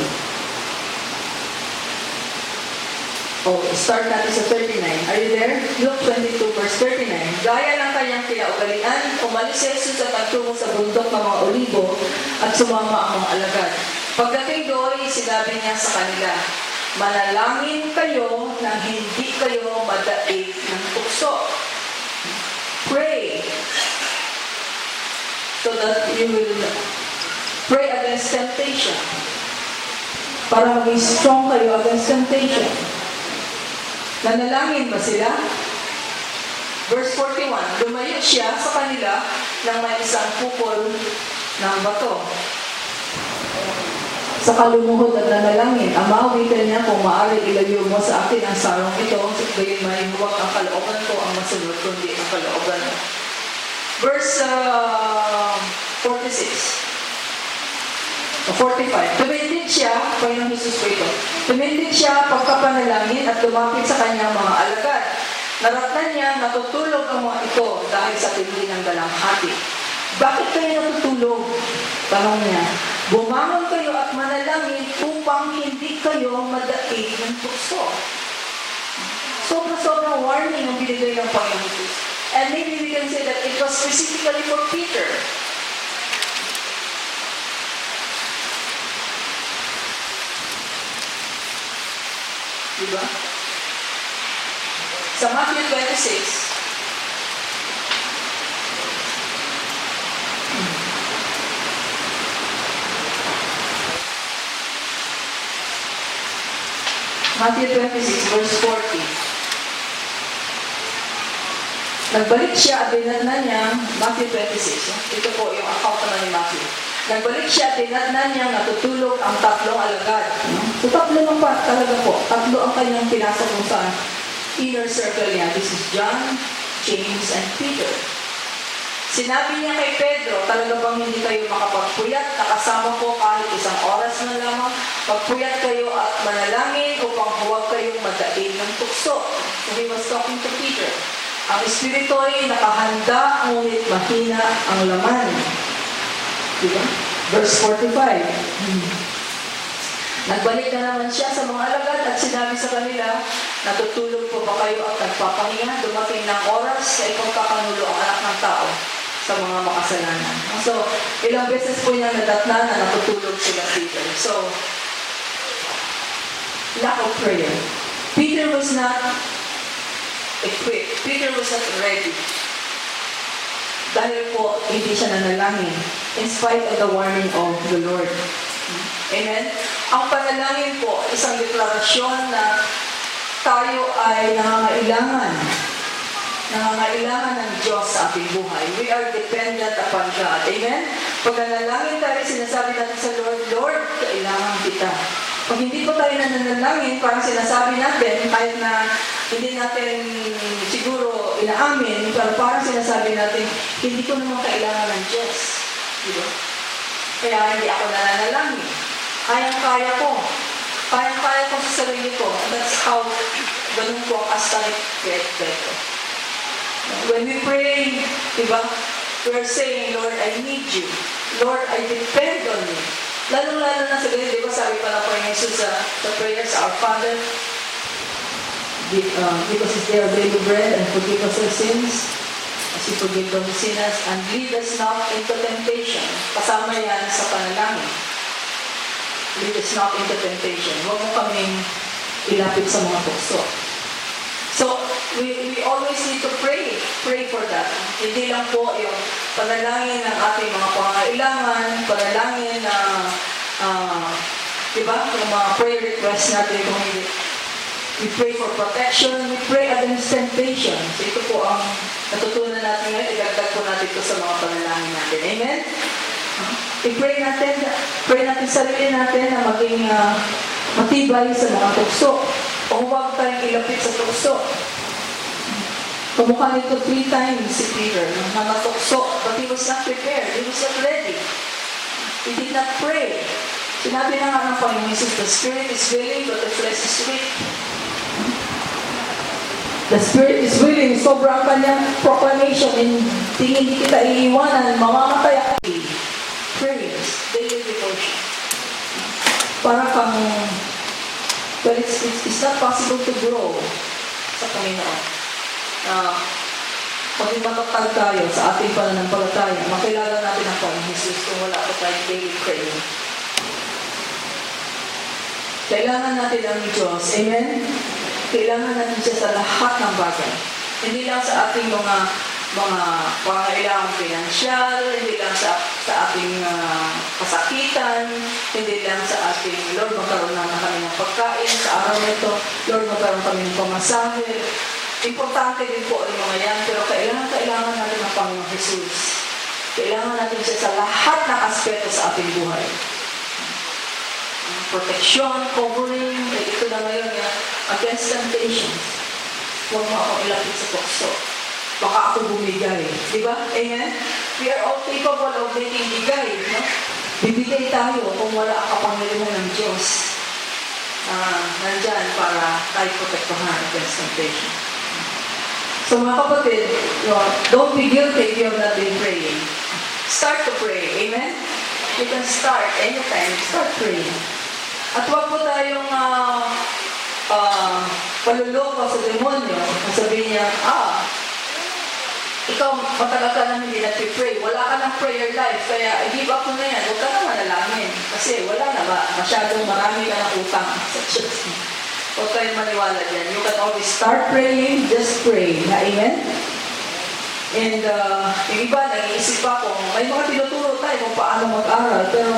40. Start natin sa 39. Are you there? Luke 22, verse 39. Gaya ng kanyang kinaugalian, umalis si Jesus at nagtungo sa bundok ng mga olibo at sumama ang mga alagad. Pagdating doon, sinabi niya sa kanila, manalangin kayo nang hindi kayo madaig ng tukso. Pray so that you will pray against temptation. Para maging strong kayo against temptation. Nanalangin ba sila? Verse 41, lumayo siya sa kanila nang may isang kupol ng bato. sa kalumuhod at nanalangin. Ama, witan niya, kung maaari ilayo mo sa akin ang sarong ito, gayon may huwag ang kalooban ko ang masunod, kundi ang kalooban mo. Verse 45. Tumindid siya, Panginoong Jesus po ito. Tumindid siya pagkapanalangin at lumapit sa kanyang mga alagad. Naratnan niya, natutulog ang mga ito dahil sa tindi ng dalamhati. Bakit kayo natutulog? Tanong niya. Bumangon kayo at manalangin upang hindi kayo madaig ng tukso. Sobrang warning ang binigay ng Panginoon Jesus. And maybe we can say that it was specifically for Peter. Diba? Sa Matthew 26, Matthew 26, verse 40. Nagbalik siya at dinatnan niya, Matthew 26, ito po yung account naman ni Matthew. Nagbalik siya at dinatnan niya natutulog ang tatlong alagad. So tatlo lang pa talaga po. Tatlo ang kanyang pinasok kung saan inner circle niya. This is John, James, and Peter. Sinabi niya kay Pedro, talaga bang hindi kayo makapagpuyat? Nakasama ko kahit isang oras na lamang. Pagpuyat kayo at manalangin upang huwag kayong madaig ng tukso. So he was talking to Peter. Ang espiritu ay nakahanda, ngunit mahina ang laman. Diba? Verse 45. Nagbalik na naman siya sa mga alagad at sinabi sa kanila, natutulog po ba kayo at nagpapahinga? Dumating ng oras sa ipagkakanulo ang anak ng tao sa mga makasalanan. So, ilang beses po niya nadatnan na natutulog sila Peter. So, lack of prayer. Peter was not equipped. Peter was not ready. Dahil po, hindi siya nanalangin in spite of the warning of the Lord. Amen? Ang panalangin po, isang deklarasyon na tayo ay nangangailangan ng Diyos sa ating buhay. We are dependent upon God. Amen? Pag nanalangin tayo, sinasabi natin sa Lord, Lord, kailangan kita. Pag hindi po tayo nananalangin, parang sinasabi natin, kahit na hindi natin siguro inaamin, pero parang sinasabi natin, hindi ko naman kailangan ng Diyos. Diba? Kaya hindi ako nananalangin. Kayang-kaya ko. Kayang-kaya ko sa sarili ko. That's how, ganun po ang astonic Pedro. When we pray, diba, we're saying, Lord, I need you. Lord, I depend on you. Lalo-lalo na sa ganyan, diba, sabi pa na po yung Jesus sa prayers, Our Father, because it's their daily bread and forgive us our sins, as we forgive those sinners, and lead us not into temptation. Kasama yan sa panalangin. Lead us not into temptation. Huwag mo kaming ilapit sa mga tukso. So, we always need to pray. Pray for that. Hindi lang po yung panalangin ng ating mga pangailangan, panalangin na, diba, yung mga prayer requests natin, kung hindi. We pray for protection, we pray against temptation. So, ito po ang natutunan natin ngayon, idagdag po natin ito sa mga panalangin natin. Amen? I-pray natin sarili natin na maging matibay sa mga tukso. O huwag tayong ilapit sa tukso. Kamukha nito 3 times si Peter na natukso, but he was not prepared. He was not ready. He did not pray. Sinabi na nga ng Panginoon Jesus, the spirit is willing, but the flesh is weak. The spirit is willing, sobrang kanyang proclamation, hindi kita iiwanan, mamamatay ako. Prayers, daily devotion. Para kang, well, it's not possible to grow sa Panginoon. Maging matatag tayo sa ating pananampalataya, makilala natin ang Panginoon Jesus kung wala pa tayong daily prayer. Kailangan natin ang Diyos. Amen? Kailangan natin siya sa lahat ng bagay. Hindi lang sa ating mga pangailangan pinansyal, hindi lang sa ating kasakitan, hindi lang sa ating, Lord, magkaroon na kami ng pagkain sa araw nito, Lord, magkaroon kami ng pamasahe. Importante din po ang mga yan, pero kailangan natin ang Panginoong Jesus. Kailangan natin siya sa lahat ng aspeto sa ating buhay. protection, covering, ito na ngayon yan, against temptation. Huwag mo akong ilapit sa tukso. Baka ako bumigay. Di ba? Amen? We are all capable of making bigay. No? Bibigay tayo kung wala ang kapangyarihan ng Diyos. Nandyan para tayo protektahan against temptation. So mga kapatid, don't be guilty if you have not been praying. Start to pray. Amen? You can start anytime. Start praying. At huwag po tayong paluloko sa demonyo. Sabihin niya, ikaw matagal ka na hindi nag-pray. Wala ka ng prayer life. Kaya give up mo na yan. Huwag ka na manalangin. Kasi wala na ba? Masyadong marami ka ng utang sa church. Huwag kayong maniwala dyan. You can always start praying. Just pray. Amen? And yung iba, nag-iisip pa kung may mga tinuturo tayo kung paano mag-aral. Pero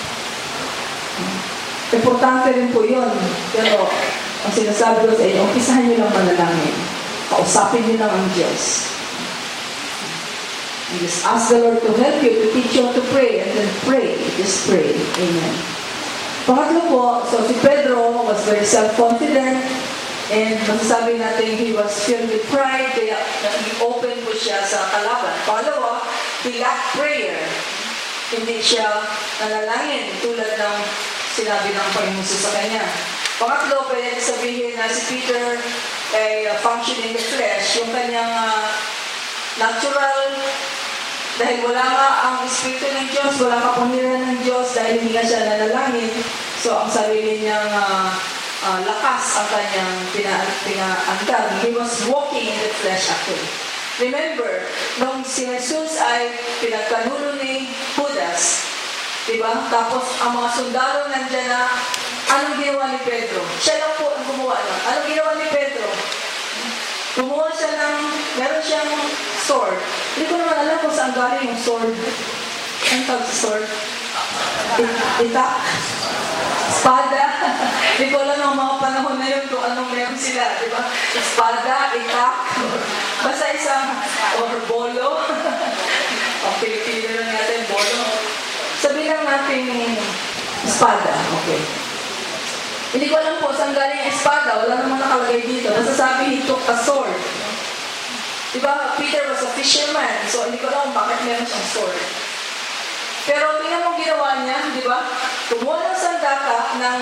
importante rin po yun. Pero ang sinasabi ko sa inyo, umpisahan nyo lang manalangin. Kausapin nyo lang ang Diyos. You just ask the Lord to help you, to teach you how to pray, and then pray. Just pray. Amen. Pangatlo po, so si Pedro was very self-confident, and masasabi natin he was filled with pride, kaya nag-open po siya sa kalaban. Pangalawa, he lacked prayer. Hindi siya nanalangin tulad ng sinabi ng Panginoon sa kanya. Pangatlo, pwede sabihin na si Peter ay function in the flesh, yung kanyang natural, dahil wala nga ang Espiritu ng Diyos, wala kapangyarihan ng Diyos, dahil hindi nga siya nanalangin, so ang sarili niyang lakas ang kanyang pinaandar. He was walking in the flesh actually. Remember, nung si Jesus ay pinagkanulo ni Judas, diba? Tapos ang mga sundalo nandyan na, anong ginawa ni Pedro? Siya lang po ang gumawa nun. Anong ginawa ni Pedro? Gumawa siya ng, meron siyang sword. Hindi ko naman alam kung saan galing yung sword. Ang tawag sa sword? Itak? Espada? Hindi ko alam ang mga panahon na yun kung anong meron sila. Diba? Espada, itak, basta isang, or bolo. Ang Pilipino lang natin, bolo. Sabihin lang natin espada. Okay. Hindi ko alam po saan galing ang espada. Wala namang nakalagay dito. Nasasabi, he took a sword. Diba, Peter was a fisherman. So, hindi ko alam bakit meron siyang sword. Pero tingnan mo ginawa niya, di ba? Kumuha ng sandata ng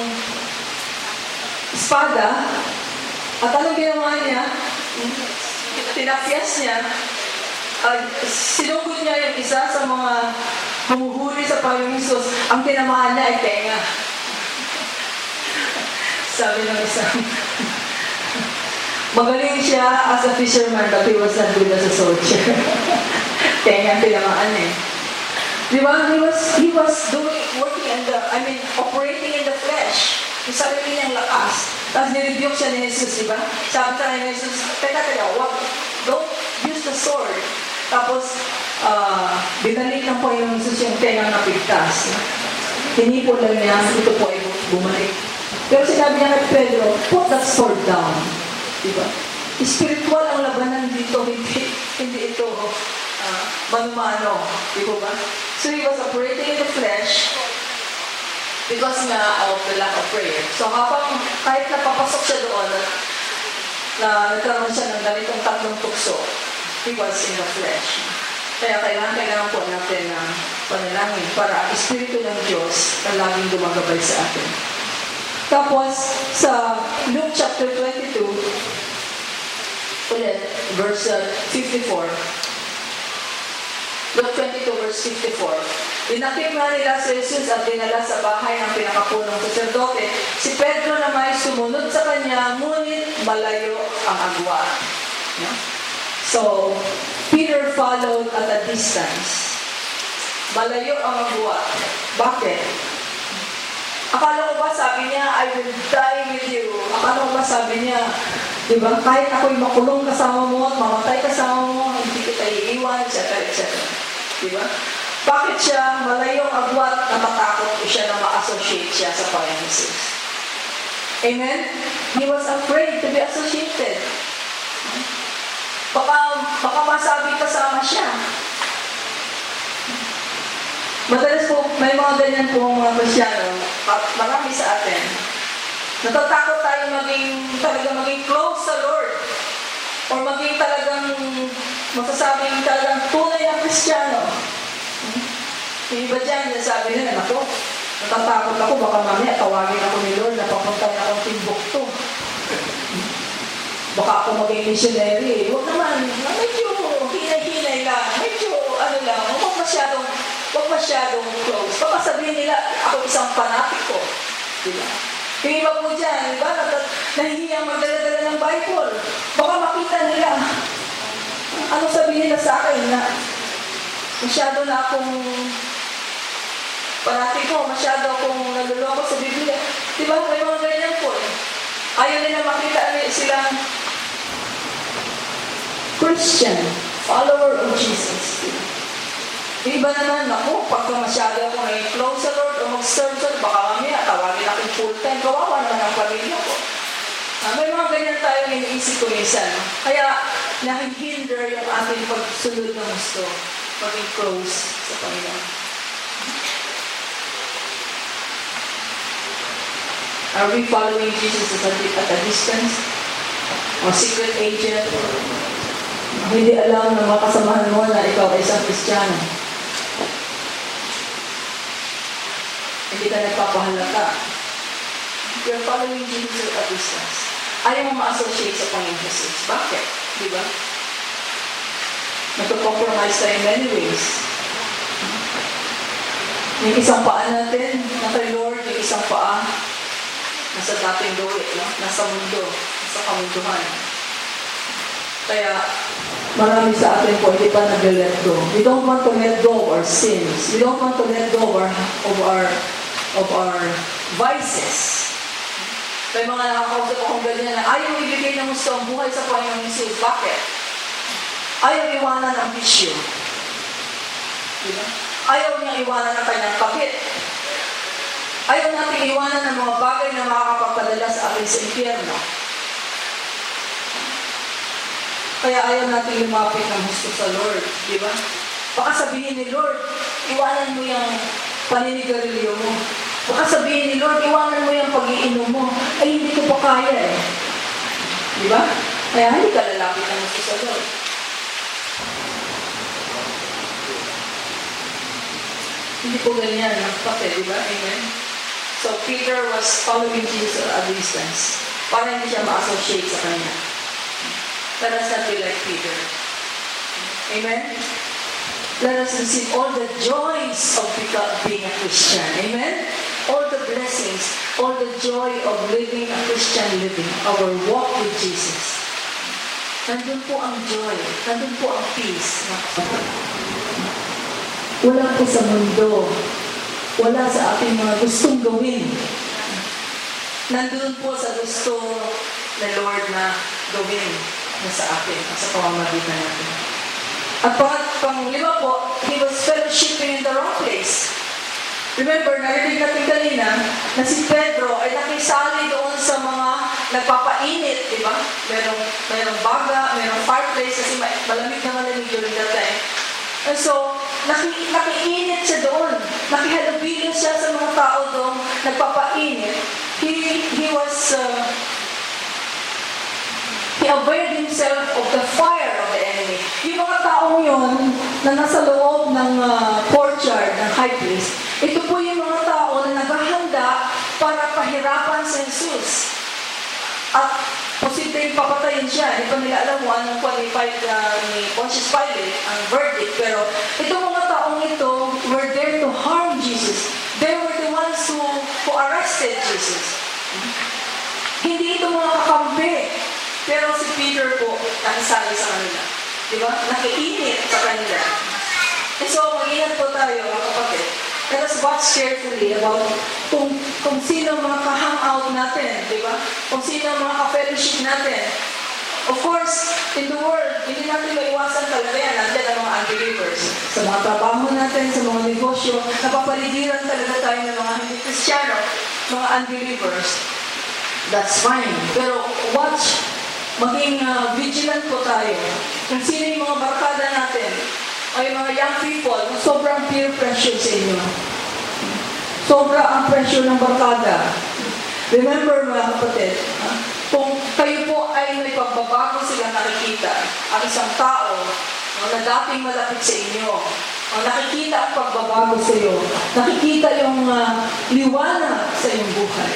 espada. At anong ginawa niya? Tinapyas niya. Sinugod niya yung isa sa mga humuhuli sa Panginoong Hesus. Ang tinamaan niya ay tenga. Sabi ng isang, magaling siya as a fisherman, but he was not good as a soldier. Kaya nga tinamaan eh. Di ba? He was operating in the flesh. Yung sarili niyang lakas. Tapos nirebuke siya ni Jesus, di ba? Sabi sa ni Jesus, teka, don't use the sword. Tapos, binalik ng Panginoon Jesus yung tengang napigtas. Hinipon lang niya, ito po ay bumalik. Pero sinabi niya kay Pedro, put that sword down. Diba? Spiritual ang labanan dito, hindi ito mano-mano. Diba ba? So he was operating in the flesh because nga of the lack of prayer. So habang kahit napapasok siya doon na nagkaroon siya ng ganitong tatlong tukso, he was in the flesh. Kaya kailangan po natin ng panalangin para ang Espiritu ng Diyos ang laging gumagabay sa atin. Tapos, sa Luke chapter 22, ulit, verse 54. Luke 22, verse 54. Dinakip nga nila si Jesus at dinala sa bahay ng pinakapunong saserdote. Si Pedro na may sumunod sa kanya, ngunit malayo ang agwa. No? So, Peter followed at a distance. Malayo ang agwa. Bakit? Akala ko ba sabi niya, I will die with you. Akala ko ba sabi niya, di ba, kahit ako'y makulong kasama mo at mamatay kasama mo, hindi kita iiwan, etc. Di ba? Bakit siya malayong agwat na matakot siya na ma-associate siya sa Panginoon Jesus? Amen? He was afraid to be associated. Baka masabi kasama siya. Madalas po, may mga ganyan po mga Kristyano. marami sa atin, natatakot tayo maging close sa Lord. Or maging talagang, masasabing talagang tunay na Kristiyano. Yung iba dyan, sabi nila, ako, natatakot ako, baka mamaya tawagin ako ni Lord na papunta na akong Timbuktu. Baka ako maging missionary. Huwag naman, medyo hinay-hinay lang, medyo ano lang, huwag masyadong close. Baka sabihin nila, ako isang panatiko. Diba? Yung iba po dyan, diba, nahihiyang magdala-dala ng Bible. Baka makita nila, ano sabihin nila sa akin na masyado na akong panatiko, masyado akong naluloko sa Biblia. Diba? May mga ganyan po eh. Ayaw nila makita silang Christian, follower of Jesus. Iba naman, ako, pagka masyado ako naging close sa Lord o mag-serve sa Lord, baka mamaya, tawagin natin full-time, kawawa naman ang pamilya ko. May mga ganyan tayo iniisip ko minsan. Kaya, nahihinder yung ating pagsunod ng gusto, maging close sa Panginoon. Are we following Jesus at a distance? O secret agent? Hindi alam ng mga kasamahan mo na ikaw ay isang Kristiyano. Hindi ka nagpapahalata. You're following Jesus at a distance. Ayaw mo ma-associate sa Panginoon Jesus. Bakit? Diba? Nagko-compromise tayo in many ways. Yung isang paa natin, na kay Lord, yung isang paa, nasa dating luwi, no? Nasa mundo, nasa kamunduhan. Kaya, marami sa atin po, hindi pa nag-let go. We don't want to let go of our sins. We don't want to let go of our vices. May mga nakakausap akong ganyan na ayaw ibigay ng gusto ang buhay sa Panginoong Jesus. Bakit? Ayaw iwanan ang bisyo. Diba? Ayaw niyang iwanan ang kanyang kabit. Ayaw natin iwanan ang mga bagay na makakapagpadala sa atin sa impyerno. Kaya ayaw natin lumapit ng gusto sa Lord. Diba? Baka sabihin ni Lord, iwanan mo yung paninigarilyo mo. Baka sabihin ni Lord, iwanan mo yung pag-iinom mo. Ay, hindi ko pa kaya eh. Diba? Kaya hindi ka lalapit ng gusto sa Lord. Hindi po ganyan ang papel, diba? Amen? So, Peter was following Jesus at a distance. Para hindi siya ma-associate sa kanya. Let us not be like Peter. Amen? Let us receive all the joys of being a Christian. Amen? All the blessings, all the joy of living a Christian living, our walk with Jesus. Nandun po ang joy. Nandun po ang peace. Wala po sa mundo. Wala sa ating mga gustong gawin. Nandun po sa gusto na Lord na gawin na sa atin, sa pamamagitan natin. At pang-lima po, he was fellowshipping in the wrong place. Remember, narinig natin kanina na si Pedro ay nakisali doon sa mga nagpapainit, di ba? Merong baga, merong fireplace kasi malamig na malamig during that time. And so, nakiinit siya doon. Nakihalubilo siya sa mga tao doon, nagpapainit. He availed himself of the fire of the enemy. Yung mga taong yun na nasa loob ng courtyard ng high priest, ito po yung mga tao na naghahanda para pahirapan si Jesus. At posibleng papatayin siya. Hindi pa nila alam mo anong qualified ni Pontius Pilate ang verdict. Pero itong mga taong ito were there to harm Jesus. They were the ones who arrested Jesus. Hindi ito mga kakampi. Pero si Peter po, nakisali sa kanila. Diba? Nakiinit sa kanila. And so, mag-ingat po tayo, mga kapatid. Let us watch carefully about kung sino mga ka-hangout natin, di ba? Kung sino mga ka-fellowship natin. Of course, in the world, hindi natin maiwasan talaga yan. Nandiyan ang mga unbelievers. Sa mga trabaho natin, sa mga negosyo, napapaligiran talaga tayo ng mga hindi Kristiyano, mga unbelievers. That's fine. Pero watch, maging vigilant po tayo. Kung sino yung mga barkada natin, o yung mga young people, sobrang peer pressure sa inyo. Sobra ang presyo ng barkada. Remember mga kapatid, kung kayo po ay may pagbabago sila nakikita, ang isang tao na dating malapit sa inyo, nakikita ang pagbabago sa iyo, nakikita yung liwanag sa iyong buhay.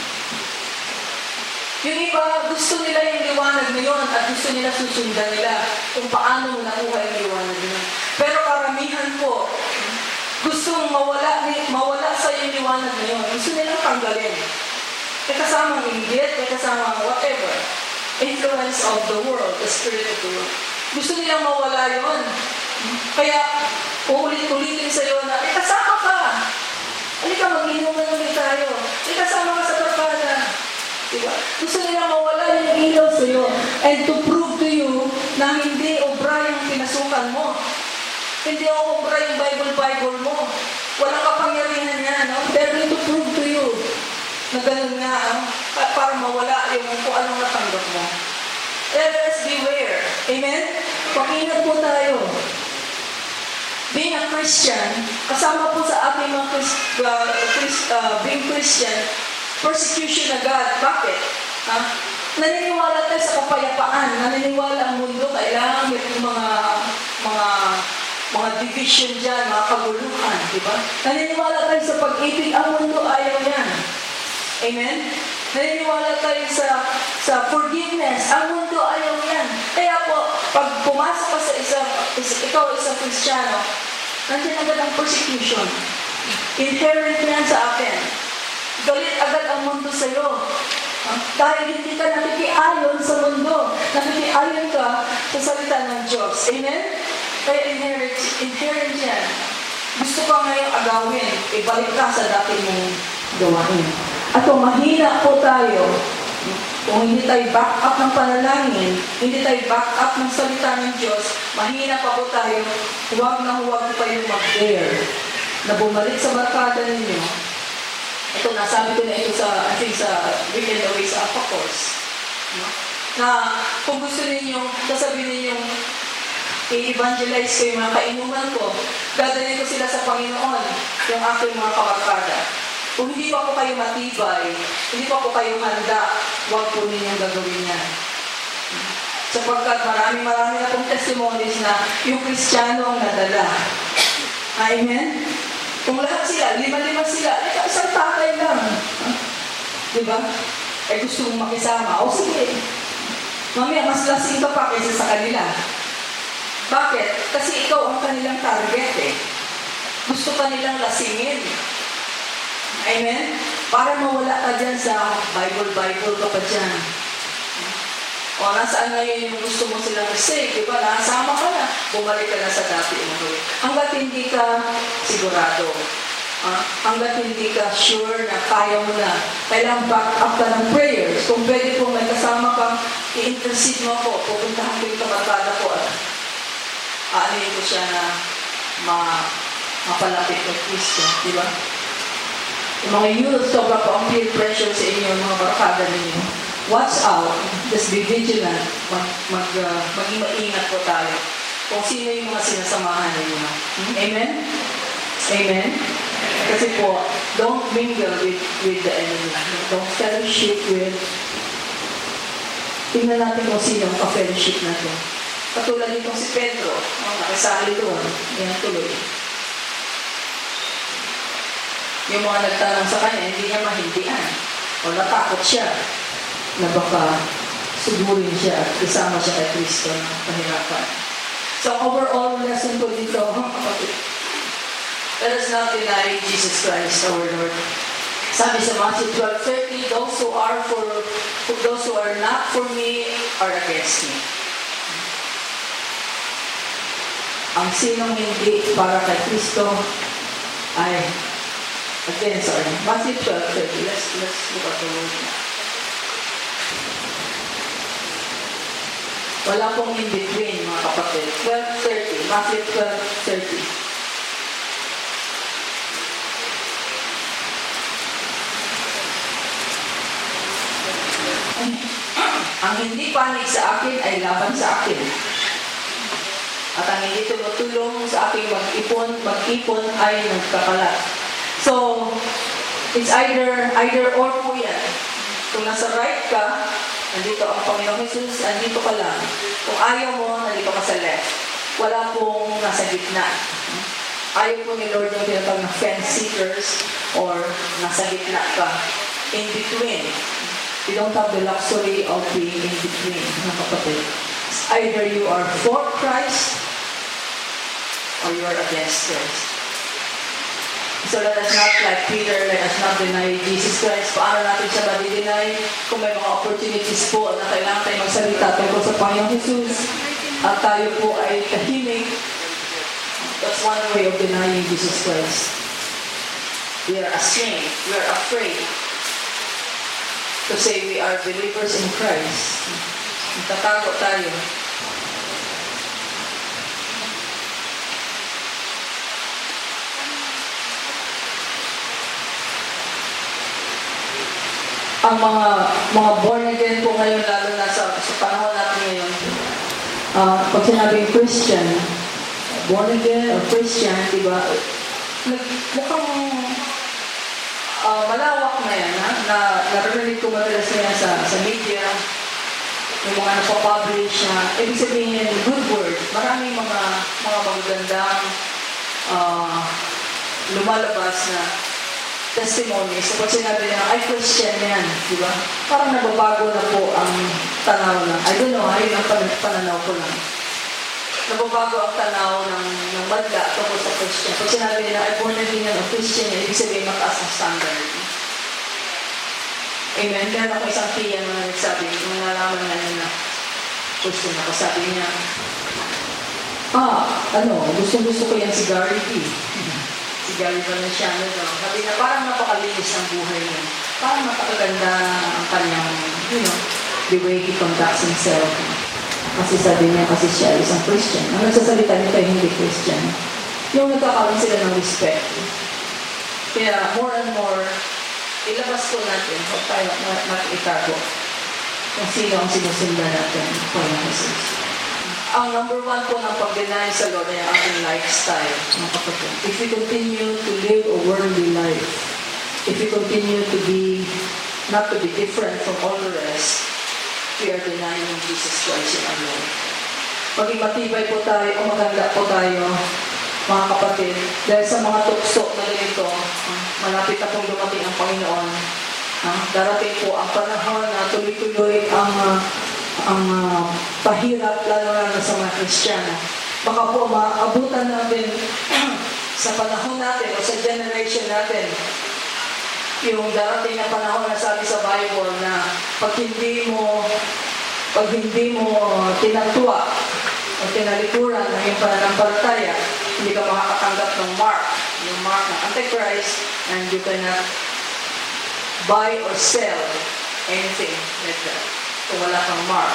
Yung iba, gusto nila yung liwanag na yun at gusto nila susundan nila kung paano mo nakuha yung liwanag na yun. Pero karamihan po, gustong mawala sa yung liwanag na yun. Gusto nilang tanggalin. May kasamang inggit, may kasamang whatever. Influence of the world, the spirit of the world. Gusto nilang mawala yun. Kaya, uulit-ulitin sa'yo na, kasama ka. Halika, mag-inuman ulit tayo. Kasama ka sa barkada. Diba? Gusto nilang mawala yung ilaw sa'yo. And to prove to you na hindi obra yung pinasukan mo. Hindi obra yung Bible mo. Walang kapangyarihan yan. No? They're going to prove to you na ganun nga, para mawala yung kung anong natanggap mo. Let us beware. Amen? Pag-ingat po tayo. Being a Christian, kasama po sa ating mga being Christian, persecution agad. Bakit? Naniniwala tayo sa kapayapaan. Naniniwala ang mundo. Kailangan may mga division dyan, mga kaguluhan. Diba? Naniniwala tayo sa pag-ibig. Ang mundo ayaw yan. Amen? Naniniwala tayo sa forgiveness. Ang mundo ayaw yan. Kaya po, pag pumasok ka sa ikaw isang Kristiyano, nandiyan agad ang persecution. Inherent yan sa akin. Galit agad ang mundo sa iyo. Dahil hindi ka nakikiayon sa mundo. Nakikiayon ka sa salita ng Diyos. Amen? Kaya inherent yan. Gusto ka ngayong agawin, ibalik ka sa dati mong gawain. At kung mahina po tayo, kung hindi tayo back up ng panalangin, hindi tayo back up ng salita ng Diyos, mahina pa po tayo, huwag pa yung mag-dare na bumalik sa barkada ninyo. Ito, nasabi ko na ito sa Weekend Away sa Alpha Course. No? Na kung gusto ninyong, sasabihin ninyong i-evangelize ko yung mga kainuman ko, dadalhin ko sila sa Panginoon, yung aking mga kabarkada. Kung hindi pa po kayo matibay, hindi pa po kayo handa, huwag po ninyong gagawin yan. Sapagkat marami na pong testimonies na yung Kristiyano ang nadala. Amen? Kung lahat sila, 5 sila, isang tatay lang. Diba? Gusto mong makisama. O sige. Mamaya, mas lasing ka pa kaysa sa kanila. Bakit? Kasi ikaw ang kanilang target Gusto ka nilang lasingin. Amen? Para mawala ka dyan sa Bible ka pa dyan. O nasaan ngayon yung gusto mo silang i-save, diba? Nasama ka na, bumalik ka na sa dati mo. Hanggat hindi ka sigurado, hanggat hindi ka sure na kaya mo na, kailangan back up ka ng prayers. Kung pwede po may kasama kang i-intercede mo ako, pupuntahan ko yung kabarkada ko at aanin ko siya na mapalapit ng Kristo, diba? Yung mga youth, sobra po ang peer pressure sa inyo, mga barkada ninyo. Watch out. Just be vigilant. Maging maingat po tayo. Kung sino yung mga sinasamahan ninyo. Amen? Amen? Kasi po, don't mingle with the enemy. Don't fellowship with... Tingnan natin kung sino ang ka-fellowship natin. Katulad nitong si Pedro, nakisali doon. Yan tuloy. Yung mga nagtanong sa kanya, hindi niya mahindian. O natakot siya na baka sugurin siya at isama siya kay Kristo ng pahirapan. So overall lesson ko dito, let us not deny Jesus Christ our Lord. Sabi sa Matthew 12:30, those who are not for me are against me. Ang sinong hindi para kay Kristo ay against our Matthew 12:30. Let's look at the word now. Wala pong in between, mga kapatid. 12:30. Matthew 12:30. Ang hindi panig sa akin ay laban sa akin. At ang hindi tulong sa aking mag-ipon ay nagkakalat. So, It's either or po yan. Kung nasa right ka, nandito ang Panginoong Jesus, nandito ka lang. Kung ayaw mo, nandito ka sa left. Wala pong nasa gitna. Ayaw po ni Lord yung tinatawag na fence-sitters or nasa gitna ka. In between. You don't have the luxury of being in between, mga kapatid. Either you are for Christ or you are against Christ. So let us not, like Peter, let us not deny Jesus Christ. Paano natin siya ma-deny kung may mga opportunities po na kailangan tayo magsalita tungkol sa Panginoong Jesus at tayo po ay tahimik. That's one way of denying Jesus Christ. We are ashamed. We are afraid to say we are believers in Christ. Natatakot tayo. Ang mga born again po ngayon, lalo na sa panahon natin ngayon, pag sinabing Christian, born again or Christian, di ba? Mukhang malawak na yan, ha? Narinig ko madalas na yan sa media, yung mga napapublish na, ibig sabihin, good word. Maraming mga magagandang lumalabas na testimony. So pag sinabi na, ay Christian yan, di ba? Parang nababago na po ang tanaw lang. I don't know, ayun ang pananaw ko lang. Nababago ang tanaw ng madla tungkol sa Christian. Pag sinabi nila, ay born again yan o Christian yan, ibig sabihin mataas ang standard. Amen. Meron ako isang tiyan na nagsabi, nung nalaman na niya na Christian ako, sabi niya, gusto ko yan si Gary P. Si Gary Valenciano daw. Sabi na parang napakalinis ng buhay niya. Parang napakaganda ang kanyang, the way he conducts himself. Kasi sabi niya, kasi siya isang Christian. Ang nagsasalita niya kayo hindi Christian. Yung nagkakaroon sila ng respect. Kaya more and more, ilabas ko natin kung tayo makikitago kung sino ang sinusundan natin kung Jesus. Ang number one po ng pag-deny sa Lord ay ang ating lifestyle, mga kapatid. If we continue to live a worldly life, if we continue to be, not to be different from all the rest, we are denying Jesus Christ in our life. Maging matibay po tayo, o maganda po tayo, mga kapatid, dahil sa mga tukso na ganito, malapit na pong dumating ang Panginoon. Darating po ang panahon na tuloy-tuloy ang pahirap, lalo sa mga Kristiyano. Baka po maabutan natin sa panahon natin o sa generation natin yung darating na panahon na sabi sa Bible na pag hindi mo tinatwa o tinalikuran ng iyong pananampalataya, hindi ka makakatanggap ng yung mark ng Antichrist, and you cannot buy or sell anything like that kung wala kang mark.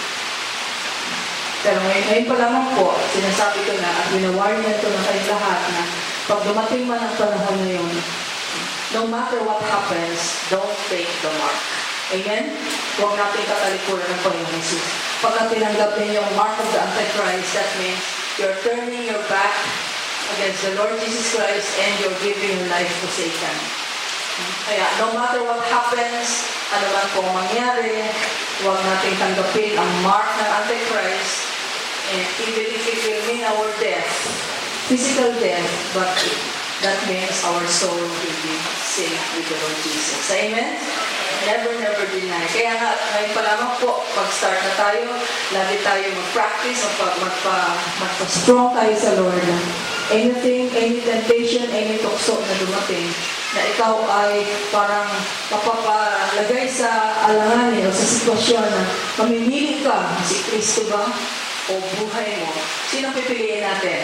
Pero ngayon pa lamang po, sinasabi ko na at winawarn niya ito ng kayong lahat na pag dumating man ang panahon na yun, no matter what happens, don't take the mark. Amen? Huwag natin katalikuran ng Panginoon Jesus. Pagka tinanggap ninyo yung mark of the Antichrist, that means you're turning your back against the Lord Jesus Christ and you're giving your life to Satan. Kaya no matter what happens, ano man pong mangyari, huwag natin tanggapin ang mark ng Antichrist, and even if it will mean our death, physical death, but that means our soul will be saved with the Lord Jesus. Amen? Never deny. Kaya nga, ngayon pa lamang po, pag-start na tayo, lagi tayo mag-practice, magpa-strong tayo sa Lord. Anything, any temptation, any tukso na dumating, na ikaw ay parang mapapalagay sa alanganin o sa sitwasyon na mamimili ka, si Kristo ba o buhay mo? Sino pipiliin natin?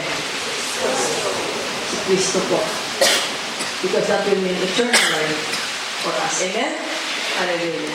Si Kristo po. Because that will mean eternal life for us. Amen? Hallelujah.